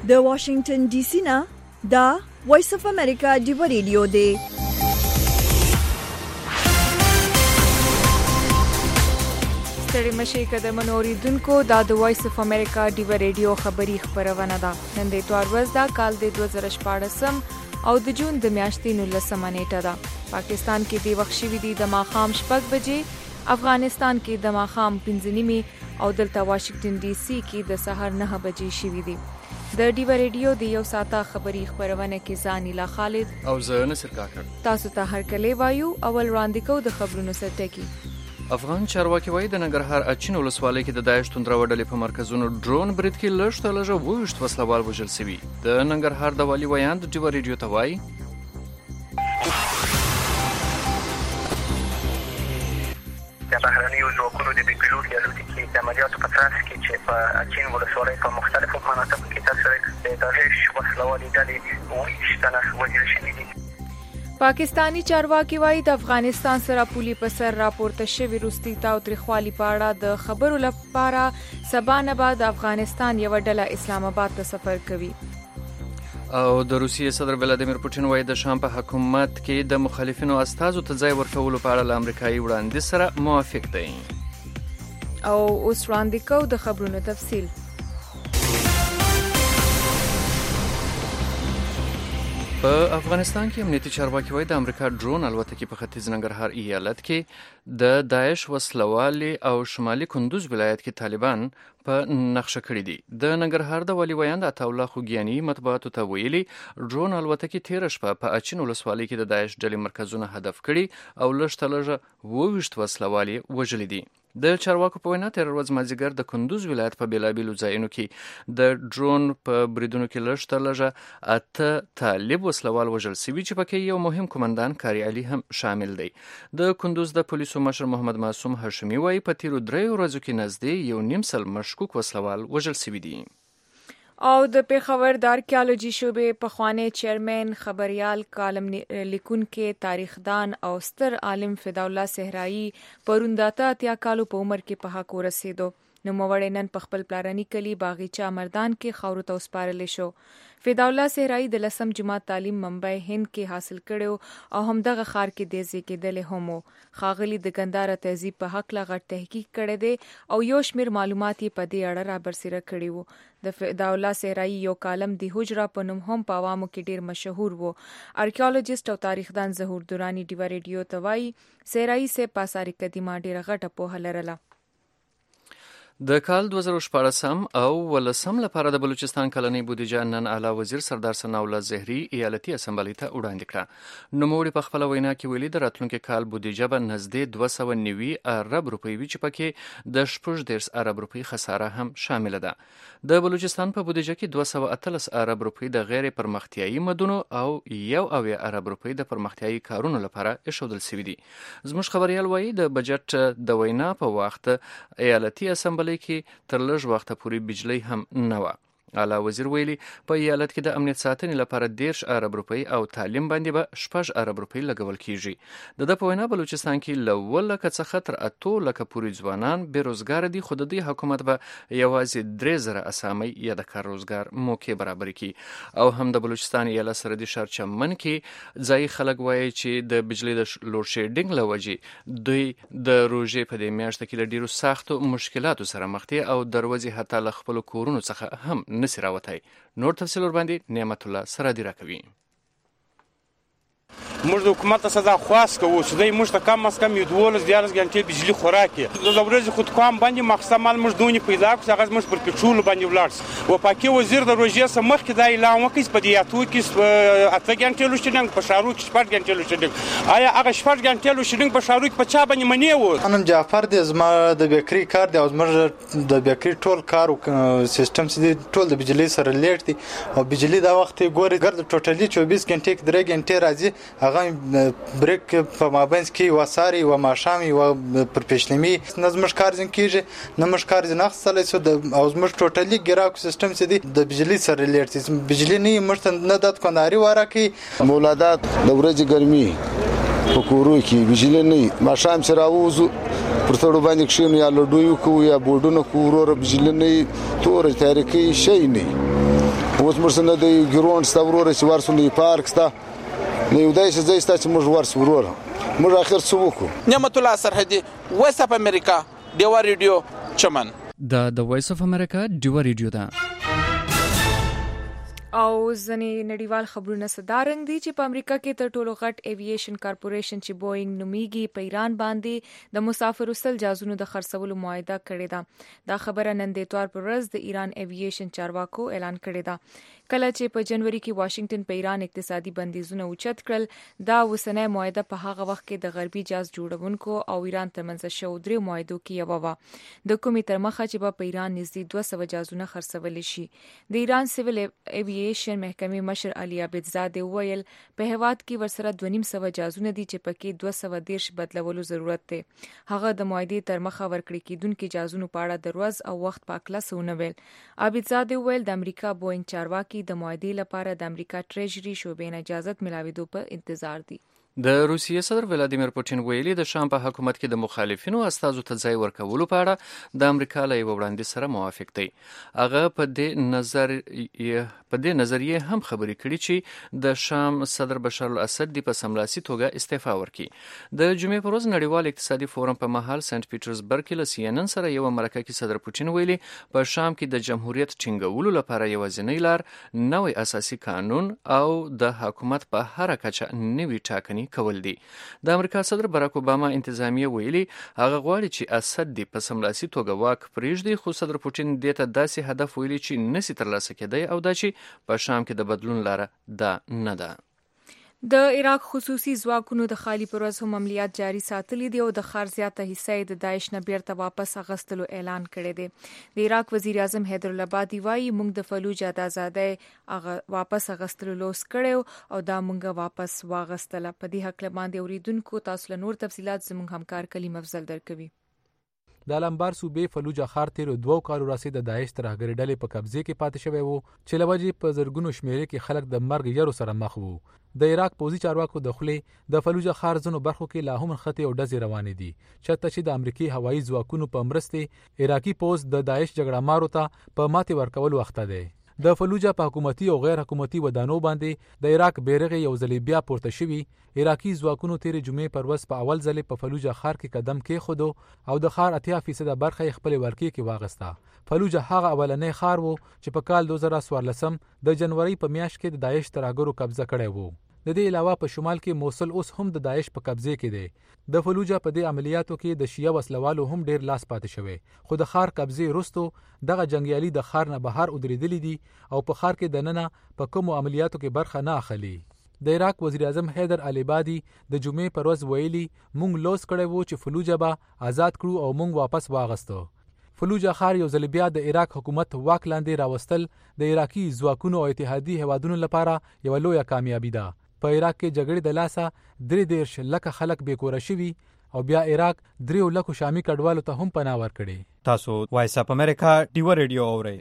د واشنگټن ډي سي نه دا وایس اف امریکا ډیو ریډیو دی. ستړي مشي قدمونو اوریدونکو دا د وایس اف امریکا ډیو ریډیو خبری خبرونه ده. نن د اتوار ورځ دا کال د 2014 او د جون د میاشتې 19 نیټه ده. پاکستان کې د وخت شوی دی د ماښام 6 بجې، افغانستان کې د ماښام 5:30 او دلته واشنگټن ډي سي کې د سحر 9 بجې شوی دی. د ډیو ریډیو د یو ساعته خبری خبرونه کې ځانیلا خالد او زه نصر کاکړ تاسو ته هر کله وایو. اول وړاندې کو د خبرونو سرټکی. افغان چارواکي وایي د ننګرهار اچین ولسوالۍ کې د داعش توندرو ډلې په مرکزونو ډرون برید کې لږ تر لږه 22 وسلوال وژل شوي. د ننګرهار د والي ویاند ډیو ریډیو ته وایي د بهرنیو ځواکونو د پیلوټ د الوتکې د عملیاتو په ترڅ کې چې په اچین ولسوالۍ په مختلفو مناطقو کې ترسره د داعش وسلوالې ډلې 22 تنه وژل شوي دي. پاکستانی چارواکي وایي د افغانستان سره پولي په سر راپورته شوی روستي تاوتریخوالي په اړه د خبرو لپاره سبا نه بعد افغانستان یو ډله اسلام آباد ته سفر کوي. او د روسیې صدر ولادیمیر پوتین وایي د شام په حکومت کې د مخالفینو استازو ته ځای ورکولو په اړه له امریکایي وړاندیز سره موافق دی. او اوس وړاندې کو د خبرونو تفصیل. په افغانستان کې امنیتي چارواکي وایي د امریکا ډرون الوتکې په ختیځ ننګرهار ایالت کې د داعش وسلوالې او شمالي کندوز ولایت کې طالبان په نقشه کړی دي. د ننګرهار د والي ویاند عطاالله خوګیاني مطبوعاتو ته ویلي ډرون الوتکې تیره شپه په اچین ولسوالۍ کې د داعش ډلې مرکزونه هدف کړي او لږ تر لږه 22 وسلوال وژلي دي. د چارواکو په وینا تیر ورځ مازدیګر د کندوز ولایت په بیلابیلو ځایونو کې د ډرون په بریدونو کې لږ تر لږه 8 طالب وسلوال وژل شوي چې پکې یو مهم قومندان کاری علي هم شامل دی. د کندوز د پولیسو مشر محمد معصوم هاشمي وایي په تیرو 3 ورځو کې نږدې 1.5 سل مشکوک وسلوال وژل شوي دي. او د پیښور د آرکیالوجي شعبې پخوانی چیرمن، خبريال، کالم لیکونکي، تاریخدان او ستر عالم فداءالله صحرایي پرون د 80 کالو په عمر کې په حق ورسېدو. نوموړی نن په خپل پلارني کلي باغچه مردان کې خاورو ته وسپارل شو. فداءالله صحرایي د 10م جماعت تعلیم منبع هند کې حاصل کړو او همدغه ښار کې د زیږیدل هم خاغلی د ګنداره تهذیب په حق لا غټ تحقیق کړی دی او یو شمیر معلومات یې په دې اړه را برسېره کړي وو. د فداءالله صحرایي یو کالم د حجره په نوم هم په عوامو کې ډیر مشهور وو. آرکیالوجیست او تاریخدان ظهور دورانی ډیو ریډیو ته وایي صحرایي سه پاساري قدیمه ډیره غټه پوهه لرله. د کال 2014 او 2015 لپاره د بلوچستان کلنۍ بودیجه نن اعلی وزیر سردار ثناء الله زهري ایالتي اسمبلی ته وړاندې کړه. نوموړي په خپل وینا کې ویلي د راتلونکي کال بودیجه به نږدې 290 ارب روپۍ وي چې پکې د 18 ارب روپۍ خساره هم شامل ده. د بلوچستان په بودیجه کې 213 ارب روپۍ د غیر پرمختیایي مدنو او 1 ارب روپۍ د پرمختیایي کارونو لپاره ایښودل شوي دي. زموږ خبريال وایي د بجټ د وینا په وخت ایالتي اسمبلی کې تر لږ وخته پورې بجلی هم نه وه. اعلی وزیر ویلي په ایالت کې د امنیت ساتنې لپاره 10 ارب روپۍ او تعلیم باندې به 6 ارب روپۍ لګول کیږي. د په وینا بلوچستان کې له 1 لکه څخه تر 8 لکه پورې ځوانان بیروزګار دي، خو د دې حکومت به یوازې 3000 اسامي یا د کار روزګار موقع برابر کړي. او هم د بلوچستان ایالت سره د شهر چمن کې ځای خلک وایي چې د بجلی د لوډ شیډینګ له وجې دوی د روژې په دې میاشت کې له ډیرو سختو مشکلاتو سره مخ دي او دروازې حتی له خپل کورونو څخه هم نسی راوتی. نور تفصیل ور باندې نعمت الله سرادی راکوي. موږ د حکومت څخه خواست کوو چې دوی موږ ته کم از کم 12 غنټې بجلی خوراک کړي. د ورځې خود کام باندې مخصمال موږ دونی پیدا کړو هغه موږ پر پټرول باندې ولاړ و پاکي وزیر د روژې سره مخکې دا اعلان وکړ په دې اتو کې 8 غنټې لوشتنګ په شارو کې 8 غنټې لوشتنګ. آیا هغه 8 غنټې لوشتنګ په شارو کې په چا باندې منی و؟ انم جعفر د زما د بیکری کار دی او زما د بیکری ټول کار سیستم سي ټول د بجلی سره لیټ دي او بجلی دا وخت ګوري ګرد ټوټلی 24 غنټې کې 3 غنټې راځي. هغه بریک په مابینس کې وساري و ماشامي و پر پښلمي نظمش کار ځین کیږي نمش کار ځین اخصلې سو د او زمش ټوټلی ګراک سیستم سي دي د بجلی سره لیټ دي. بجلی نه مرته نه د کنداري واره کې مولادات د ورځې ګرمي په کورو کې بجلی نه ماشام سره راوځو پر څړو باندې کښینو یا لډویو کو یا بورډونو کو ورور بجلی نه تور تاریخي شي نه و اوس موږ سره د ګراوند ستورور چې ورسونه پارک ستا نو یو دای څه ځای ستا چې موږ ورسورور موږ اخر څه وکړو. نعمت الله سرحدي وایس اف امریکا ډیوا ریډیو چمن. د وایس اف امریکا ډیوا ریډیو ده. او ځنې نړیوال خبرونه صدارنګ دي چې په امریکا کې تر ټولو غټ ایویشن کارپوریشن چې بوئنګ نومیږي په ایران باندې د مسافر وصل جازونو د خرڅولو معاهده کړې ده. دا خبره نن د اتوار پر ورځ د ایران ایویشن چارواکو اعلان کړی ده. کله چې په جنوري کې واشنگټن په ایران اقتصادي بندیزونه اوچت کړل، دا وسنۍ معاهده په هغه وخت کې د غربي جاز جوړونکو او ایران ترمنځ شو درې معاهدو کې یو و د کومې تر مخه چې په ایران نږدې 200 جازونه خرڅول شي. د ایران سیویل ایویشن محکمې مشر علي عابدزاده وویل په هیواد کې ورسره 250 جازونه دي چې پکې 230 بدلولو ضرورت دی. هغه د معاهدې تر مخه ورکړي کېدونکو جازونو په اړه د ورځ او وخت په اکله سونه ویل. عابدزاده وویل د امریکا بوئنګ چارواکي د معاهدې لپاره د امریکا ټریجري شعبې نه اجازه ملاویدو په انتظار دي. د روسیې صدر ولادیمیر پوټین ویلي د شام په حکومت کې د مخالفینو استازو ته ځای ورکولو په اړه د امریکا له یو وړاندیز سره موافق دی. هغه په دې نظریه هم خبرې کړې چې د شام صدر بشار الاسد دی په سملاسي توګه استعفا ورکړي. د جمعې پر ورځ نړیوال اقتصادي فورم په مهال سنت پیټرزبرګ کې له CNN سره یو مرکه کې صدر پوټین ویلي په شام کې د جمهوریت ټینګولو لپاره یوازینی لار نوی اساسي قانون او د حکومت په هر کچه نوي ټاکنې کول دي. د امریکا صدر باراک اوباما انتظامیه ویلي هغه غواړي چې اسد دی په سملاسي توګه واک پرېږدي، خو صدر پوټین دې ته داسې هدف ویلي چې نسی ترلاسه کېدی او دا چې په شام کې د بدلون لاره دا نه ده. د عراق خصوصي ځواکونو د خالي پر ورځ هم عملیات جاري ساتلي دي او د ښار زیاته حصه د داعش نه بیرته واپس اغستلو اعلان کړی دی. د عراق وزیر اعظم حیدر العبادي وایي موږ د فلوجه د آزادۍ واپس اغستلو لوس کړو او دا موږ واپس واغستله. په دې حق باندې اوریدونکو تاسو له نور تفصيلات زموږ همکار کلیم افضل درکوي. د لمبار صوبې فلوجه ښار تیر 2 کالو راځي د داعش ترهګر ډلې په قبضه کې پاتې شوی وو چې لوجې په زرګونو شمیرې کې خلک د مرګ یارو سره مخ وو. د عراق پوځي چارواکو د خلې د فلوجه ښار ځینو برخو کې لا هم خطي او ډزې روانې دي چې د امریکای هوایي ځواکونو په مرسته عراقي پوځ د داعش جګړه مارو ته په ماتې ورکول وخت دی. د فلوجه په حکومتي او غیر حکومتي ودانو باندې د عراق بیرغ یو ځلې بیا پورته شوی. عراقي ځواکونو تیر جمعې پر ورځ په اول ځل په فلوجه ښار کې قدم کېښودو او د ښار 80% برخه خپل ورکې کې واغسته. فلوجه هغه اولنې ښار وو چې په کال 2014 د جنوري په میاشت کې د داعش ترهګرو قبضه کړی وو. د دې علاوه په شمال کې موصل اوس هم د داعش په قبضه کې دی. د فلوجه په دې عملیاتو کې د شیعه وسلوالو هم ډیر لاس پاتې شوی، خو د ښار قبضه وروسته دغه جنگیالي د ښار نه بهر ودرېدلي دي او په ښار کې دننه په کومو عملیاتو کې برخه نه اخلي. د عراق وزیر اعظم حیدر العبادي د جمعې پر ورځ ویلي مونږ لوس کړی وو چې فلوجه به آزاد کړو او مونږ واپس واغستو. فلوجه ښار یو ځل بیا د عراق حکومت واک لاندې راوستل د عراقي ځواکونو او اتحادي هوادونو لپاره یو لویه کامیابی ده. په عراق کې جګړې د لاسه 3 لکه خلک بیکوره شوي او بیا عراق 3 لکه شامي کډوالو ته هم پناه ورکړي. تاسو وایس اپ امریکا ډیوا ریډیو اورئ.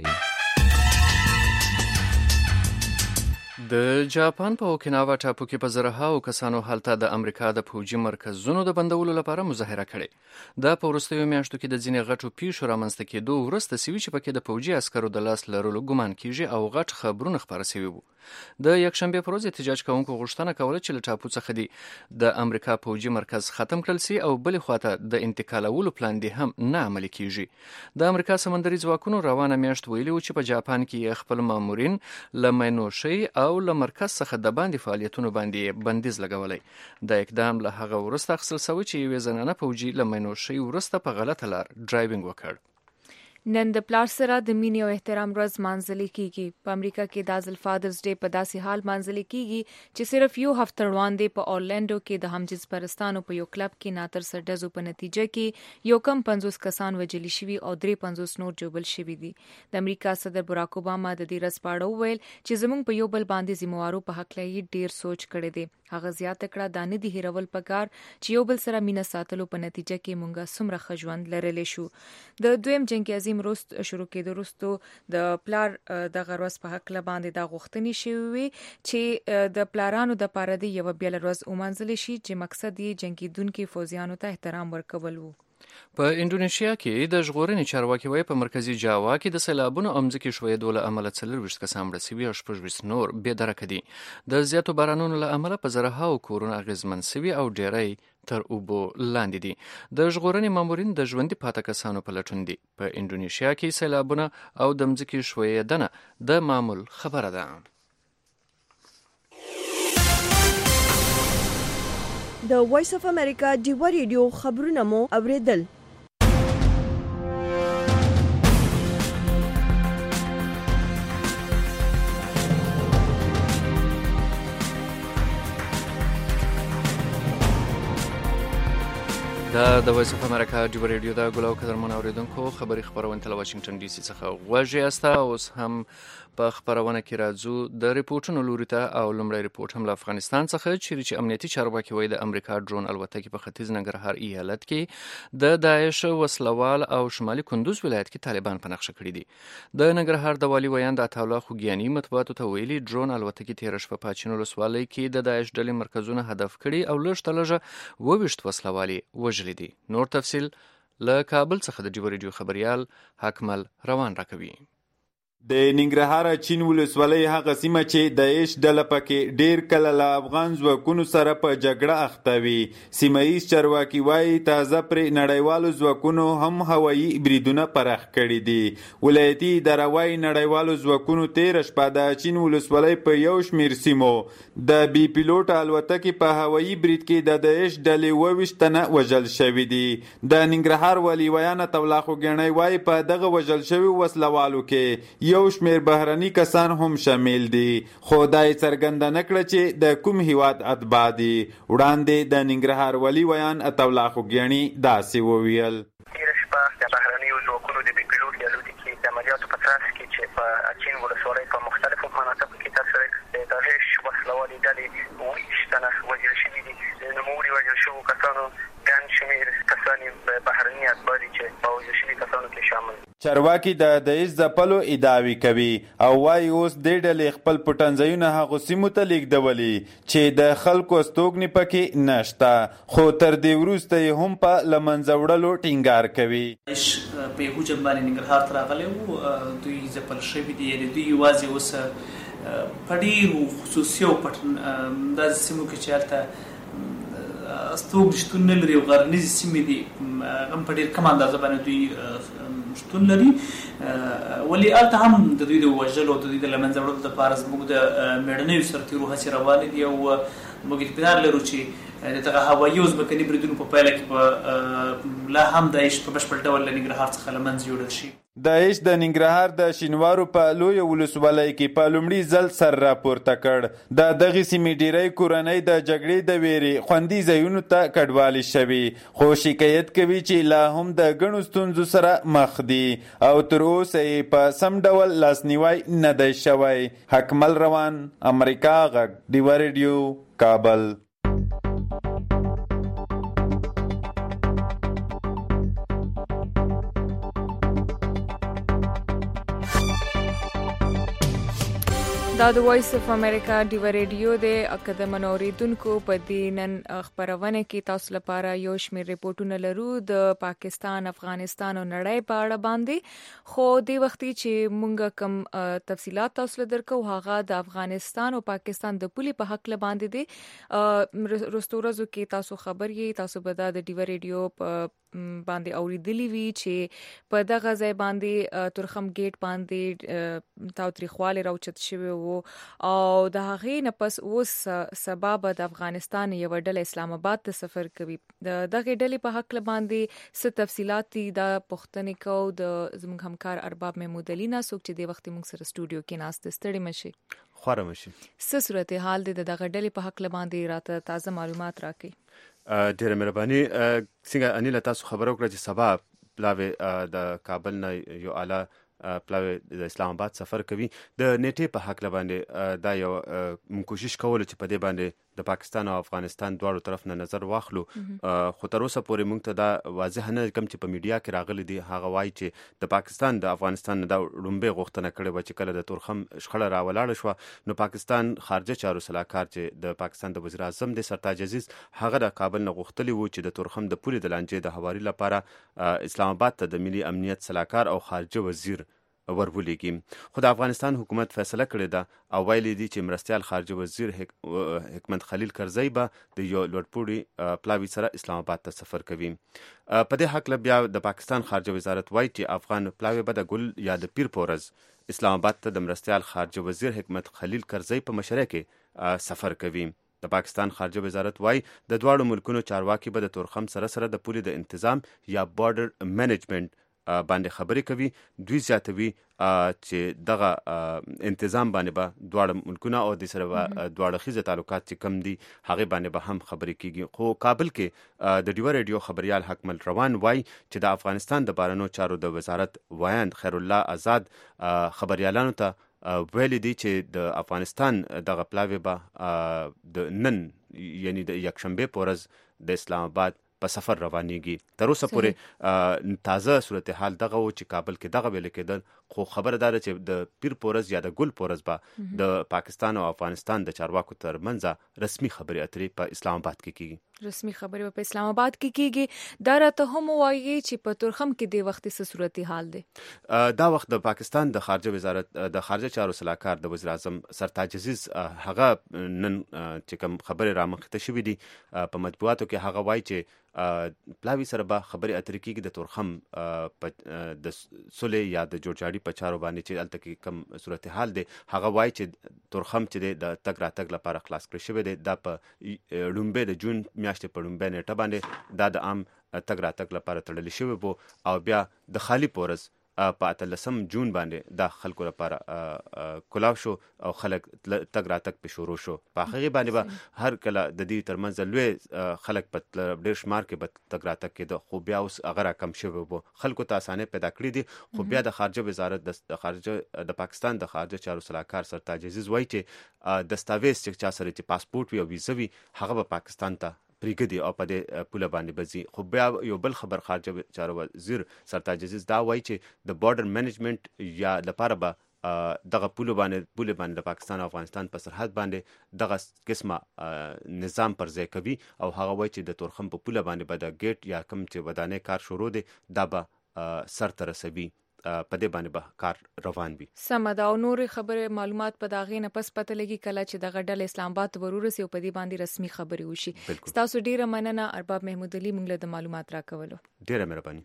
د جاپان په اوکیناوا ټاپو کې په زرهاو کسانو هلته د امریکا د پوجي مرکزونو د بندولو لپاره مظاهره کړې. دا په وروستیو میاشتو کې د ځینې غټو پیښو رامنځته کېدو وروسته سوي چې پکې د پوجي عسکرو د لاس لرلو ګمان کیږي او غټ خبرونه خپاره سوي وو. د یکشنبه پر ورځ احتجاج کوونکو غوښتنه کوله چې له ټاپو څخه د امریکا پوجي مرکز ختم کړل سي او بلې خواته د انتقالولو پلان دی هم نه عملي کیږي. د امریکا سمندري ځواکونو روانه میاشت ویلي و چې په جاپان کې خپل مامورین له ماینوشي او له مرکز څخه د باندې فعالیتونو باندې بندیز لګولای. د اقدام له هغه وروسته اخیستل شوی چې یوې زنانه پوجي له ماینوشي وروسته په غلطه لار ډرایوینګ وکړ. نن د پلار سره د مینې او احترام ورځ مانځل کیږي. په امریکا کې د ازل فادرز ډے په داسې حال مانځل کیږي چې صرف یو هفته وړاندې په اورلانډو کې د همجنس پرستانو په یو کلب کې ناتر سرډزو په نتیجه کې یو کم 50 کسان وژل شوي او 53 نور جوړل شوي دي. د امریکا صدر باراک اوباما د دې ورځ په اړه وویل چې زموږ په یو بل باندې ذمہوارو په حق لای ډیر سوچ کړی دی. هغه زیاته کړه دا نه دی هیرول پکار چې یو بل سره مینه ساتلو په نتیجه کې مونږه څومره ښه ژوند لرلی شو. د دویم جنگ عظیم روس شروع کېدو وروسته د پلار د غروس په حق باندې دا غوښتنې شوې چې د پلارانو د پاره دی یو بیل ورځ ومنځل شي چې مقصد یې جنگیدونکو فوجیانو ته احترام ورکول وو. په انډونیشیا کې د ژغورنې چارواکي وایي په مرکزي جاوا کې د سیلابونو او ځمکې ښویېدو له امله 24 کسان مړه سوي او 26 نور بې درکه دي. د زیاتو بارانونو له امله په زرهاو کورونه اغېزمن سوي او ډېری تر اوبو لاندې دي. د ژغورنې مامورین د ژوندي پاتې کسانو په لټون دي. په انډونیشیا کې سیلابونه او د ځمکې ښویېدنه د معمول خبره ده. د وایس اف امریکا ډیوا ریډیو خبرونه مو اوریدل. دا د وایس اف امریکا ډیوا ریډیو د ګلو قدرمن اوریدونکو خبري خبرونه ته واشنگټن ډي سي څخه غوږی استا. اوس هم په خبرونه کې راځو د ریپورتونو لوري ته او لومړی ریپورت هم له افغانستان څخه چې امنیتي چارواکي وایي د امریکا ډرون الوتکې په ختیځ ننګرهار ایالت کې د داعش وسلوال او شمالي کندوز ولایت کې طالبان په نقشه کړي دي. د ننګرهار د والي ویاند عطا الله خوګیاني مطبوعاتو ته ویلي ډرون الوتکې تېره شپه په اچین ولسوالۍ کې د داعش ډلې مرکزونه هدف کړي او لږ تر لږه 22 وسلوالي وژلي دي. نور تفصیل له کابل څخه د ډیوا ریډیو خبريال حکمل روان راکوي. د ننګرهار چین ولسوالۍ هغه سیمه چې داعش ډله پکې ډیر کله له افغان ځواکونو سره په جګړه اخته وي. سیمه‌ییز چارواکي وایي تازه پرې نړیوالو ځواکونو هم هوایي بریدونه پراخ کړي دي. ولایتي اداره وایي نړیوالو ځواکونو تېره شپه د چین ولسوالۍ په یو شمېر سیمو د بي پیلوټ الوتکې په هوایي برید کې د داعش ډلې 22 تنه وژل شوي دي. د ننګرهار والي ویان عطا الله خوګیاني وایي په دغه وژل شوي وسلوالو کې یو شمیر بهرني کسان هم شامل دي. خو دا یې څرګنده نه کړه چې د کوم هیواد اتباع دي. وړاندې د ننګرهار والي ویان عطا الله خوګیاني داسې وویل. تېره شپه د بهرنیو ځواکونو د بي پیلوټ الوتکې د عملیاتو په ترڅ کې چې په اچین ولسوالۍ په مختلفو مناطقو کې ترسره د داعش وسلوالې ډلې 22 تنه وژل شوي دي. د نوموړي وژل شوو کسانو ګڼ شمېر کسان بهرني اتباع دي چې په وژل شوي کسانو کې شامل دي. چارواکي د داعش ځپلو ادعاوې کوي او وایي اوس دې ډلې خپل پټنځایونه هغو سیمو ته لیږدولي چې د خلکو استوګنې پکې نشته. خو تر دې وروسته یې هم په له منځه وړلو ټینګار کوي. داعش په هجوم باندې ننګرهار ته راغلی وو. دوی ځپل شوي دي. یعنې دوی یوازې اوس په ډېرو خصوصي او داسې سیمو کې چې هلته استوګنې شتون نه لري او غرنیزې سیمې دي هم په ډېر کم اندازه باندې دوی شتون لري. ولې هلته هم د دوی د وژلو او د دوی د له منځه وړلو دپاره زموږ د مېړنیو سرتېرو هڅې روانې دي او موږ اطمینان لرو چې د دغه هوایي او ځمکني بریدونو په پایله کې به لا هم داعش په بشپړ ډول له ننګرهار څخه له منځه یوړل شي. داعش د ننګرهار د شینوارو په لویه ولسوالۍ کې په لومړي ځل سر راپورته کړ. د دغې سیمې ډیری کورنۍ د جګړې د ویرې خوندي ځایونو ته کډوالې شوي. خو شکایت کوي چې لا هم د ګڼو ستونزو سره مخ دي او تر اوسه یې په سم ډول لاسنیوی نه دی شوی. حکمل روان، امریکا غږ، ډیوا ریډیو، کابل. دا د وایس اف امریکا ډیوا ریډیو د اکدمن اوریدونکو په دې نن خبرونه کې تاسو لپاره یو شمېر ریپورتونه لرو د پاکستان، افغانستان او نړۍ په اړه باندې. خو د وختي چې مونږ کم تفصيلات تاسو له درکو هغه د افغانستان او پاکستان د پولي په حق باندې دي. رستورزو کې تاسو خبر یې تاسو به د ډیوا ریډیو باندې اوریدلی وی چې په دغه ځای باندې ترخم گیټ باندې تاوتریخواله راوچت شوی وو او د هغې نه پس اوس سبب د افغانستان یو ډله اسلام آباد ته سفر کوي. د دغه ډلې په حق باندې څه تفصيلات دي د پښتنې کو د زموږ همکار ارباب محمود علي نه څوک چې د وخت موږ سره سټوډیو کې ناست ستړي مشي خوره مشي څه صورتحال د دغه ډلې په حق باندې راته تازه معلومات راکړي. ډېره مهرباني. څنګه انیل تاسو خبرو کړه چې سبا پلاوی د کابل نه یو اعلی پلاوی د اسلام آباد سفر کوي. د نیټې په حق باندې دا یو کوشش کول چې په دې باندې د پاکستان او افغانستان دواړو طرف نه نظر واخلو خو تر اوسه پورې موږ ته دا واضح نه کوم چې په میډیا کې راغلي دي هغه وایي چې د پاکستان د افغانستان نه دا لومبه غوښتنه کړې و چې کله د تورخم شخړه راولاړه شو نو پاکستان خارجه چارو سلاکار چې د پاکستان د وزیر اعظم د سرتاج عزیز هغه د کابل نه غوښتلی و چې د تورخم د پولې د لانجې د هواري لپاره اسلام آباد ته د ملي امنیت سلاکار او خارجه وزیر ورولېږي خو د افغانستان حکومت فیصله کړې ده او ویلي دي چې مرستیال خارجه وزیر حکمت خلیل کرزی به د یو لوړپوړي پلاوي سره اسلام آباد ته سفر کوي په دې حق بیا د پاکستان خارجه وزارت وایي چې افغان پلاوي به د ګل یا د پیر پورز اسلام آباد ته د مرستیال خارجه وزیر حکمت خلیل کرزی په مشرۍ کې سفر کوي د پاکستان خارجه وزارت وایي د دواړو ملکونو چارواکي به د تورخم سره د پولې د انتظام یا بارډر مینجمنټ باندې خبرې کوي دوی زیاتوي چې دغه انتظام باندې به دواړه ملکونه او د سره دواړه خیزه تعلقات چې کم دي هغه باندې به هم خبرې کیږي خو کابل کې د ډیوا ریډیو خبريال حکمل روان وای چې د افغانستان د بارنو چارو د وزارت وایند خیر الله آزاد خبريالانو ته ویلي دي چې د افغانستان دغه پلاوی به د نن یعنی د یکشنبه پورز د اسلام آباد په سفر روانيږي تر اوسه پورې تازه صورتحال دغه و چې کابل کې دغه ویل کېدل خو خبردار چې د پیر پورز یا د ګل پورز به د پاکستان او افغانستان د چارواکو ترمنځ رسمي خبري اترې په اسلام آباد کې کیږي رسمي خبري په اسلام آباد کې کیږي دا راته هم وایي چې په تورخم کې د وخت څه صورتحال دی دا وخت د پاکستان د خارجه وزارت د خارجه چارو سلاکار د وزیر اعظم سرتاج عزیز هغه نن چې کوم خبره را مخته شوې دي په مطبوعاتو کې هغه وایي چې پلاوی سره به خبرې اترې کېږي د تورخم د سولې یا د جوړجاړي په چارو باندې چې هلته کې کم صورتحال دی هغه وایي چې تورخم چې د تګ راتګ لپاره خلاص کړی شوی دی دا په لومبه د جون میاشتې په لومبه نیټه باندې دا د عام تګ راتګ لپاره تړلی شوی وو او بیا د خالی پورز په 18 جون باندې د خلکو لپاره کلاو شو او خلک تګ راتګ په شروع شو په هغه باندې به هر کله د دې ترمنځ لوی خلک په ډېر شمار کې به تګ راتګ کېده خو بیا اوس هغه کم شوی وو خلکو ته اسانه پیدا کړې دي خو بیا د خارجه وزارت د خارجه د پاکستان د خارجه چارو سلاکار سرتاج عزیز وایي چې دستاویز چې چا سره چې پاسپورت وي او ویزه وي هغه به پاکستان ته پریګدي او په دې پوله باندې بزي خو بیا یو بل خبر خارجه چارو وزیر سرتاج عزیز دا وایي چې د بارډر مینجمنټ یا لپاره به دغه پوله باندې د پاکستان او افغانستان په سرحد باندې دغه قسمه نظام پر ځای کوي او هغه وایي چې د تورخم په پوله باندې به د گیټ یا کوم چې ودانې کار شروع دي دا به سر ته رسوي په دې باندې به کار روان وي سمدا او نور خبره معلومات په داغې نه پس پته لګي کله چې دغه ډله اسلام آباد ورورسي او په دې باندې رسمي خبري وشي تاسو ډیره مننه ارباب محمود علي موږ له د معلومات راکولو ډیره مهرباني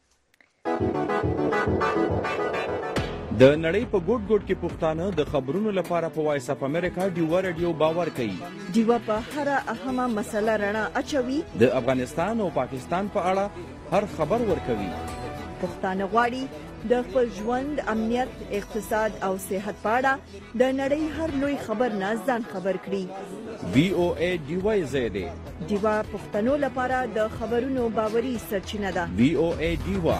د نړۍ په ګوټ ګوټ کې پښتانه د خبرونو لپاره په وایس اپ امریکا ډیوا ریډیو باور کوي ډیوا په هر اهمه مسله رڼا اچوي د افغانستان او پاکستان په اړه هر خبر ورکوي پښتانه غواړي د خپل ژوند امنیت اقتصاد او صحت په اړه د نړۍ هر لوی خبر نه ځان خبر کړي وی او ای ډیوا زیاده ډیوا پښتنو لپاره د خبرونو باوري سرچینه ده وی او ای ډیوا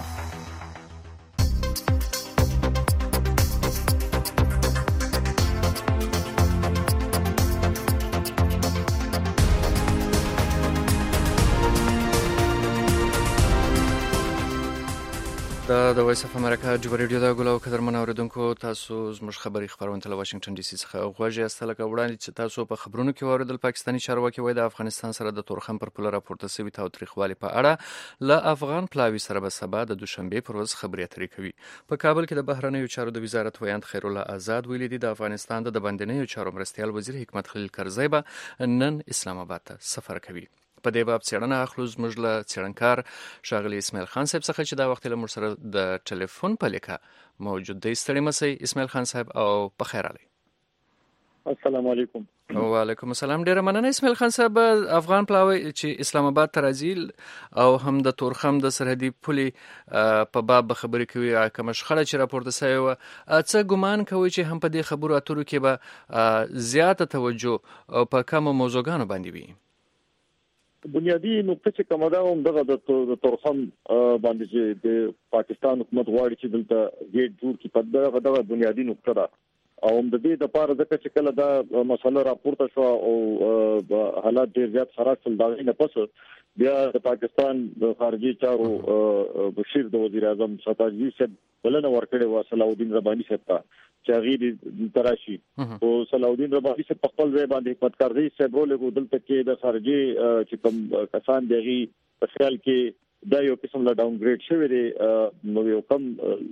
د وایس اف امریکا ډیوا ریډیو دا ګلو قدرمن اوریدونکو تاسو زموږ خبري خبرونه له واشنگټن ډي سي څخه غوږی استل کوړاندې چې تاسو په خبرونو کې اوریدل پاکستاني چارواکي وایي د افغانستان سره د تورخم پر پوله راپورته شوی تاوتریخوالي په اړه له افغان پلاوي سره به سبا د دوشنبه پر ورځ خبري اترې کوي په کابل کې د بهرنیو چارو د وزارت وایند خیر الله آزاد ویلي دي د افغانستان د بندنیو چارو مرستيال وزیر حکمت خلیل کرزی به نن اسلام آباد ته سفر کوي په دې باب څېړنه اخلو زموږ له څېړنکار ښاغلي اسماعیل خان صاحب څخه چې دا وخت له موږ سره د ټلیفون په لیکه موجود دی ستړي مسئ اسماعیل خان صاحب او په خیر علي السلام علیکم وعلیکم السلام ډیره مننه اسماعیل خان صاحب افغان پلاوی چې اسلام آباد ته راځي او هم د تورخم د سرحدي پولې په باب خبرې کوي کوم شخړه چې راپورته شوی و څه ګمان کوي چې هم په دې خبرو اترو کې به زیاته توجه او په کومو موضوعګانو باندې وي بنیادی نقطه چې کومه ده هم دغه د تورخم باندې چې د پاکستان حکومت غواړي چې دلته گیټ جوړ کړي په دغه بنیادی نقطه ده او د دې د پاره ځکه چې کله دا مسله راپورته شو او حالات ډیر زیات خراب شول دا نه پس بیا د پاکستان د خارجي چارو بشیر د وزیر اعظم ستاجي صاحب بلنه ورکړې و صلاح الدین رباني صاحب ته چې غیر تراشي او صلاح الدین رباني صاحب په خپل ځای باندې حکمت کارزي صاحب ولې دلته کې د خارجي چې کوم کسان دیږي په خیال کې دا یو قسم لا ډاون ګریډ شوی دی نو یو کم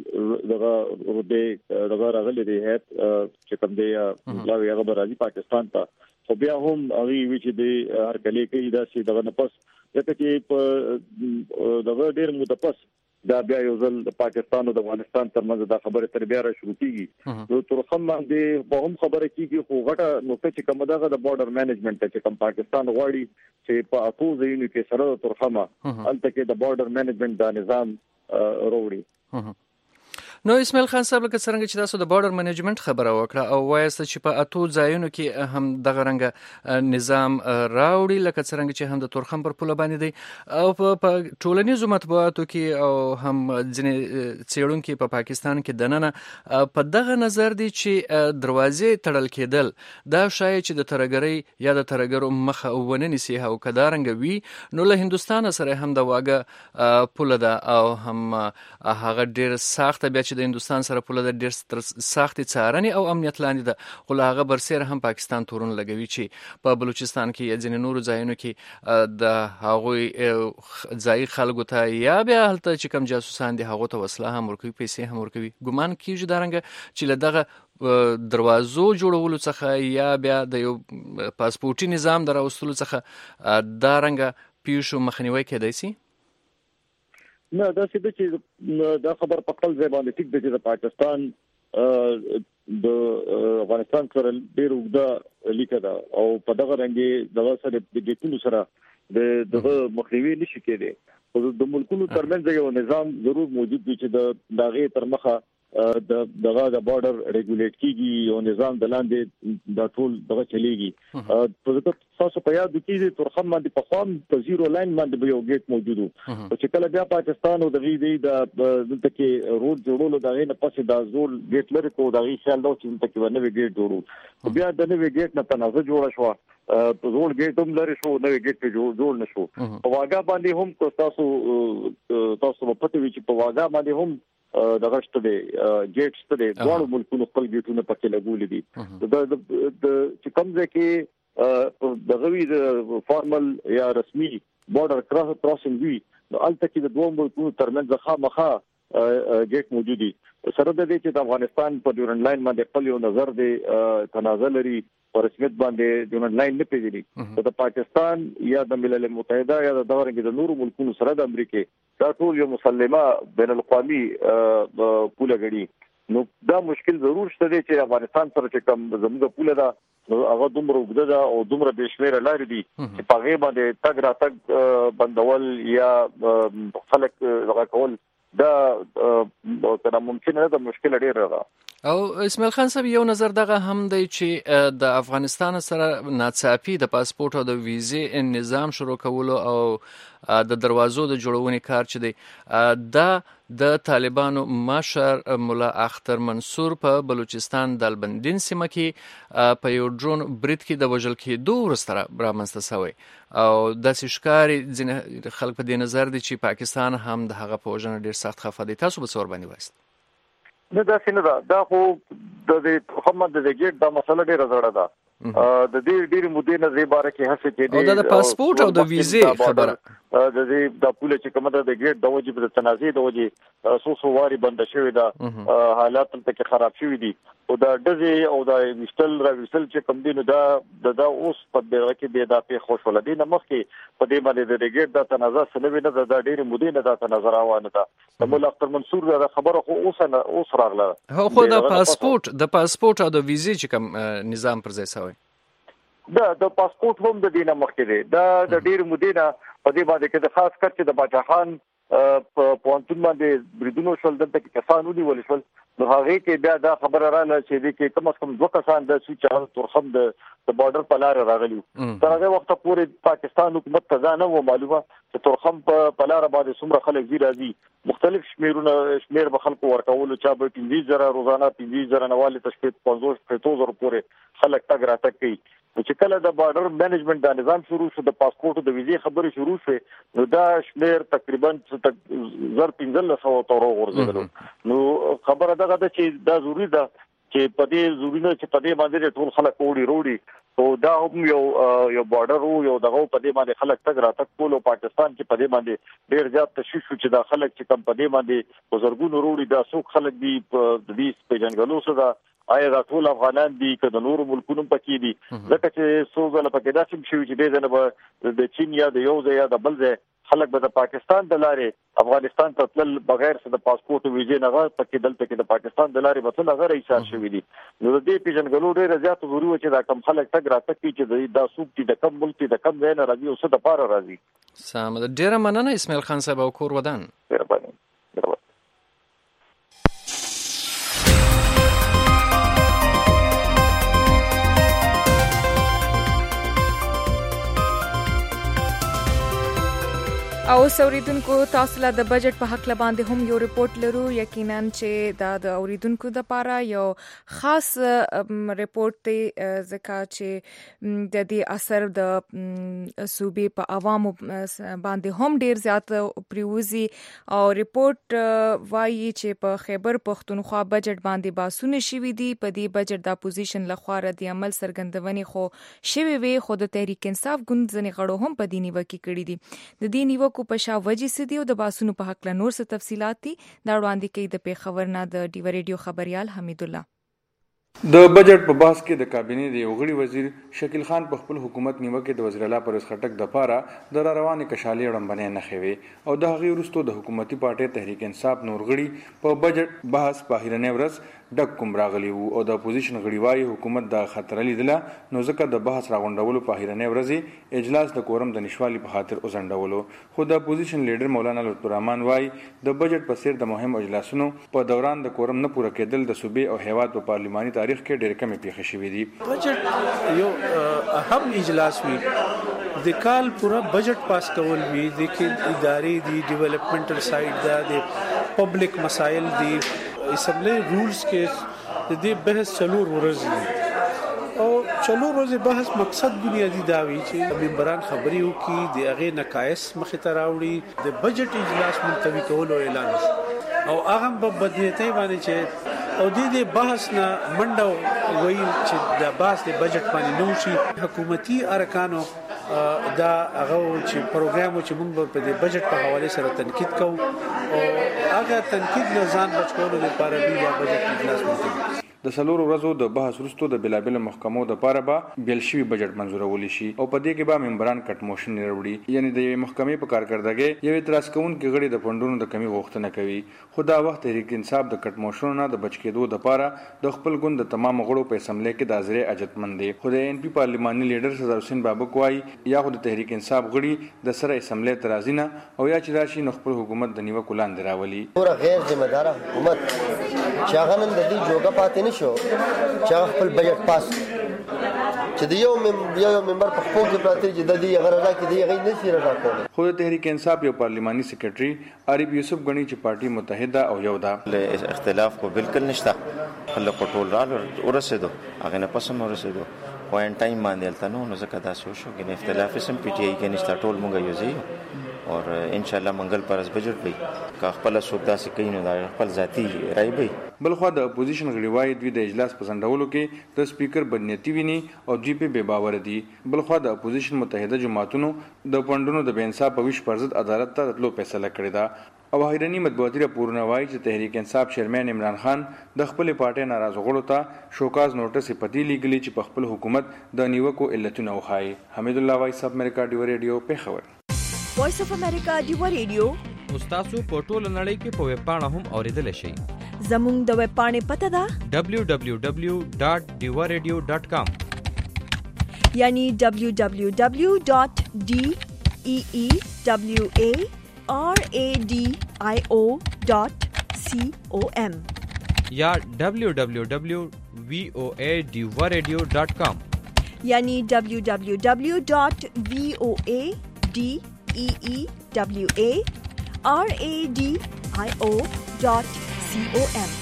دغه راغلي دی هیت چې کوم دی لا یو خبر راځي پاکستان ته خو بیا هم هغه وی چې دی هر کله کې دا چې دغه نه پس ځکه چې په دغه ډیر متپس دا بیا یو ځل د پاکستان او د افغانستان ترمنځ دا خبره تر بیا را شروع کیږي نو ترخم باندې په هم خبره کیږي خو غټه نقطه چې کومه دغه د بارډر مینجمنت چې کوم پاکستان غواړي چې په اټو ځایونو کې سره د ترخمه البته کې د بارډر مینجمنت دا نظام وروړي نو اسماعیل خان صاحب لکه څنګه چې تاسو د بارډر منیجمنت خبره وکړه او وایست چې په اتو ځایونو کې هم دغه رنګ نظام راوړي لکه څنګه چې هم د تورخم پر پوله باندې دی او په ټولنیزو مطبوعاتو کې او هم ځینې څېړونکو په پاکستان کې دننه په دغه نظر دي چې دروازې تړل کېدل دا شاید چې د ترګرۍ یا د ترګرو مخه ونه نیسي او کدارنګ وي نو له هندستان سره هم د واګه پوله ده او هم هغه ډیر سخت بیا چې د هندستان سره پوله د ډیر سختې څارنې او امنیت لاندې ده خو له هغه برسېره هم پاکستان تورونه لګوي چې په بلوچستان کې یا ځینې نورو ځایونو کې د هغوی ځایي خلکو ته یا بیا هلته چې کوم جاسوسان دي هغو ته وسله هم ورکوي پیسې هم ورکوي ګمان کېږي دارنګه چې له دغه دروازو جوړولو څخه یا بیا د یو پاسپورټي نظام د راوستلو څخه دارنګه پیښو مخنیوی کېدای شي نه دا چې دا خبر په خپل ځای باندې ټیک دی چې د پاکستان د افغانستان سره ډیر وګړه لیکه ده او په دغه رنګي دغه سره د ګټونو سره دغه مخنیوي نشي کېدی د ملکونو ترمنځ یو نظام ضرور موجود دی چې د دغه تر مخه دغه د بارډر ریګولیټ کیږي او نظام د لاندې د ټول دغه چلیږي په تاسو په یاد کیږي ترخم باندې په خام په زیرو لاین باندې یو ګیټ موجود او چې کله بیا پاکستان او دغه دی د دلته کې روډ جوړولو دغه نه پسې د زول ګیټ لري کو دغه خیال دا چې دلته کې ونوي ګیټ جوړو بیا د نوې ګیټ نه تنازع جوړ شو په زول ګیټ هم لري شو نوې ګیټ جوړ نشو په واګا باندې هم کو تاسو په پته وی چې په واګا باندې هم دغه شته دی ګیټس ته دی ډول ملکونو خپل ګیټونه پکې لګولې دي د چې کوم ځای کې دغه وی د فارمل یا رسمي بارډر کراسینګ وی نو البته کې د دوه ملکونو ترمنځ خامخا ګیټ موجود دي سره د دې چې د افغانستان په ډیورنډ لاین باندې خپل یو نظر دی تنازع لري پر رسمیت باندې ډیورنډ لاین نه پیژني د پاکستان یا د ملل متحده یا د دغه د نورو ملکونو سره د امریکا دا ټول یو مسلمه بین الاقوامي پوله غړي نو دا مشکل ضرور شته چې افغانستان سره چې کوم زموږ پوله ده هغه دومره وګړه ده او دومره بشمیره لاري دي چې په غیبه باندې تګ را تګ بندول یا خلک دغه کول دا تر ممکن نه د مشکل ډیر ده او اسماعیل خان صاحب یو نظر دغه هم دی چې د افغانستان سره ناڅاپي د پاسپورت او د ویزې نظام شروع کولو او د دروازو د جوړونې کار چې دی دا د طالبانو مشر مولا اختر منصور په بلوچستان د البندین سیمه کې په یو ډرون برید کې د وژل کېدو وروسته رامنځته شوی او داسې ښکاري ځینې خلک په دې نظر دي چې پاکستان هم د هغه په وژنه ډېر سخت خفه دی تاسو به څه ورباندې وایست نه دا څنګه دا خو د محمد د ګیټ دا مسله ډیره زړه ده د دې ډېر مودې نه زیباره کې هڅه کېدې او د پاسپورت او د ویزې خبره د دې د پوله چې کومه د ګیټ د وجې په تنازع د وجې سوسو واري بند شوی دا حالات ته کې خراب شوی دي او دا دغه او دا ویستل چې کوم دي نو دا اوس په دغه کې د په خوشاله دي نه مخکې په دې باندې د ګیټ د تنازع سره نه د ډېر مودې نه د تنازع روانه ده د مولا اختر منصور دا خبره خو اوس راغله خو د پاسپورت او د ویزې چې کوم نظام پر ځای شوی د پاسپورت هم د دینه مخکې دی دا د ډیر مودې نه په دې باندې کې د خاص کر چې د باچاخان په پونتون باندې بریدونو شول دلته کې کسان ونیول شول نو هغه کې بیا دا خبره رااله چې د کې کم از کم 2 کسان د سوچ ترخم د بارډر په لار راغلي تر هغه وخت پورې پاکستان حکومت ته ځانه و معلومه چې تورخم په لار باندې څومره خلک زی راځي مختلف شمیر به خلکو ورکول چا به 15000 روزانه 15000 نواله تشکیل 50000 پورې خلک تګ راتګ کوي چې کله د بارډر مینجمنت د نظام شروع شو د پاسپورت د ویزې خبرې شروع شوه نو دا شمیر تقریبا 1500 تورو ورزيدل نو خبره دغه ده چې دا ضروری ده چې په دې ضروری نه چې په دې باندې ټول خلک وړي او دا هم یو بارډر یو دغه په دې باندې خلک تګ راتګ کول او پاکستان کې په دې باندې ډېر زیات تشویش چې دا خلک چې کم په دې باندې بزرګونو وړي دا څوک خلک دي په دې پیژنګلو سره آیا دا ټول افغانان دي که د نورو ملکونو پکې دي ځکه چې څوګل پکې داسې شي چې دې نه د چین یا د یو ځای یا د بل ځای خلک به د پاکستان د لارې افغانستان ته تل بغیر د پاسپورت او ویزې نه پکې دلته کې د پاکستان د لارې به څنګه ایثار شوی دي نو د دې پیژنګلو ډېر زیات ضروري و چې دا کم خلک تګ راتګ کوي چې دا څوک دي د کم ملک د کم ځای نه راځي او څه د پاره راځي سم ډېر مننه اسماعیل خان صاحب او کور ودان او اوریدونکو تاسو له د بجټ په حق باندې هم یو ریپورت لرو یقینا چې دا د اوریدونکو د لپاره یو خاص ریپورت دی ځکه چې د دې اثر د صوبې په عوامو باندې هم ډیر زیات پریوزي او ریپورت وایي چې په خیبر پښتونخوا بجټ باندې باسونه شوي دي په دې بجټ د اپوزیشن لخوا د عمل سرګندونې خو شوي وي خو د تحریک انصاف ګوند ځنې غړو هم په دې نیوکه کړې دي د دې نیوکه په شاوجي سدي او د باسونو په حق له نور څه تفصيلات دي دا وړاندې کوي د پیښور نه د ډیو ریډیو خبريال حمید الله د بجټ په بحث کې د کابینې د یو غړي وزیر شکیل خان په خپل حکومت نیوکه د وزیر اعلی پرویز خټک د پاره د روانې کشالي وړاندې نه خوي او د هغې وروسته د حکومتي پارټي تحریک انصاف نور غړي په بجټ بحث په هیرنې ورځ ډک کوم راغلی وو او د اپوزیشن غړي وايي حکومت د خطر لیدله نو ځکه د بحث راغونډولو په هیرنې ورځ اجلاس د کورم د نشوالي په خاطر وزندولو خو د اپوزیشن لیډر مولانا لطف الرحمن وايي د بجټ په سیر د مهم اجلاسونو په دوران د کورم نه پوره کېدل د صوبې او هیواد په پارلماني تاریخ کې ډېر کم پیښې شوې دي بجټ یو اهم اجلاس وی د کال پورا بجټ پاس کول وی د کې ادارې دي ډیولپمنټل سایډ دا د پبلک مسایل دي اسمبلی رولز کې د دې بحث چلور ورځې او چلور ورځې بحث مقصد بنیادی دا وی چې ممبران خبري وکړي د هغه نقایص مخې ته راوړي د بجټ اجلاس ملتوي کول او اعلان او هغه په بدنيتي باندې چې او دې بحث نه منډه وایي چې د بحث د بجټ باندې نو شي حکومتي ارکانو دا هغه چې پروګرام چې موږ په دې بجټ په حواله سره تنقید کوو او هغه تنقید نه ځان بچ کولو لپاره بیا بجټ اجلاس کوي د سلور ورځو د بحث وروسته د بلابل محکمو د پاره به بیل شوی بجټ منزورول شي او په دې کې به ممبران کټ موشن وروړي یعنی د محکمې په کارکړدګي یو اعتراض کوونکي غړي د فندونو د کمی غوښتنه کوي خو دا وخت تحریک انصاف د کټ موشن نه د بچ کېدو د پاره د خپل ګوند د تمام غړو په اسمبلی کې د حاضرې اجتمند دي خو د ان پی پارلماني لیډر سردار حسین بابک وايي یا خو د تحریک انصاف غړي د سره اسمبلی ترازینه او یا چې راشي نو خپل حکومت د نیوکو لاندې راولي پورا غیر ذمہ دار حکومت چاغنن د دې جوګه پاتې نشو چې خپل بجټ پاس چې د یو ممبر په خپل کې پراته چې د دې غرضه کې دی غي نشي راځي خو د تحریک انصاف یو پارلماني سیکریټري عارف یوسف غنی چې پارټي متحده او یو دا اختلاف کو بالکل نشته خلک ټول را ورسېدو هغه نه پسم ورسېدو وان ټایم باندې التنو نو زکه دا شو کې اختلاف سم پی ټی آی کې نشته ټول مونږ یو ځای اور ان شاء الله منګل پر بجټ وي کا خپل سودا سي کینو دا خپل ذاتی رائے وي بلخو د اپوزیشن غړي وايي دوی د اجلاس پسندولو کې د سپیکر بدنيتي ویني او دوی په بے باور دي بلخو د اپوزیشن متحده جماعتونو د پوندونو د بینصاف په ویش پرځد عدالت ته تلو فیصله کړی دا او هیرنی مطبوعاتي راپورونه وايي چې تحریک انصاف چیرمن عمران خان د خپل پارټي ناراض غړو ته شوکاز نوټس پتی لیګلی چې په خپل حکومت د نیوکو علتونه وخایي حمید الله وایس اف امریکا ډیو ریډیو پیښور وایس اف امریکا ډیو ریډیو تاسو په ټول نړۍ کې په ویب پاڼه هم اوریدل شئ زموږ د ویب پاڼې پته ده www.diwaradio.com یعنی www.deewaradio.com یا www.voadiwaradio.com یعنی www.voadiwaradio.com DEEWARADIO.com.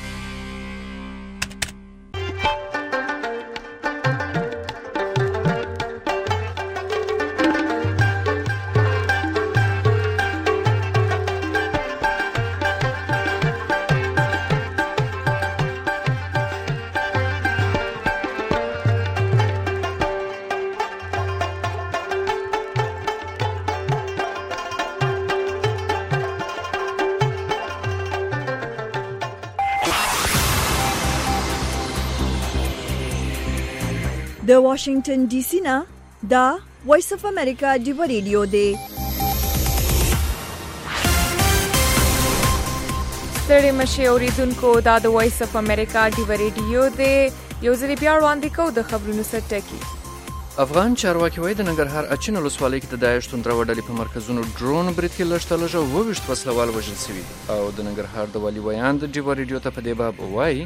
د واشنگټن ډي سي نه دا وایس اف امریکا دی ریډیو دی. ستړي مشي اوریدونکو دا د وایس اف امریکا دی ریډیو دی. یو ځل بیا وړاندې کوو د خبرونو سرټکی. افغان چارواکي وایي د ننګرهار اچین ولسوالۍ کې د داعش توندرو ډلې په مرکزونو ډرون برید کې لږ تر لږه 22 وسلوال وژل شوي دي او د ننګرهار د والي ویاند ډیو ریډیو ته په دې باب وایي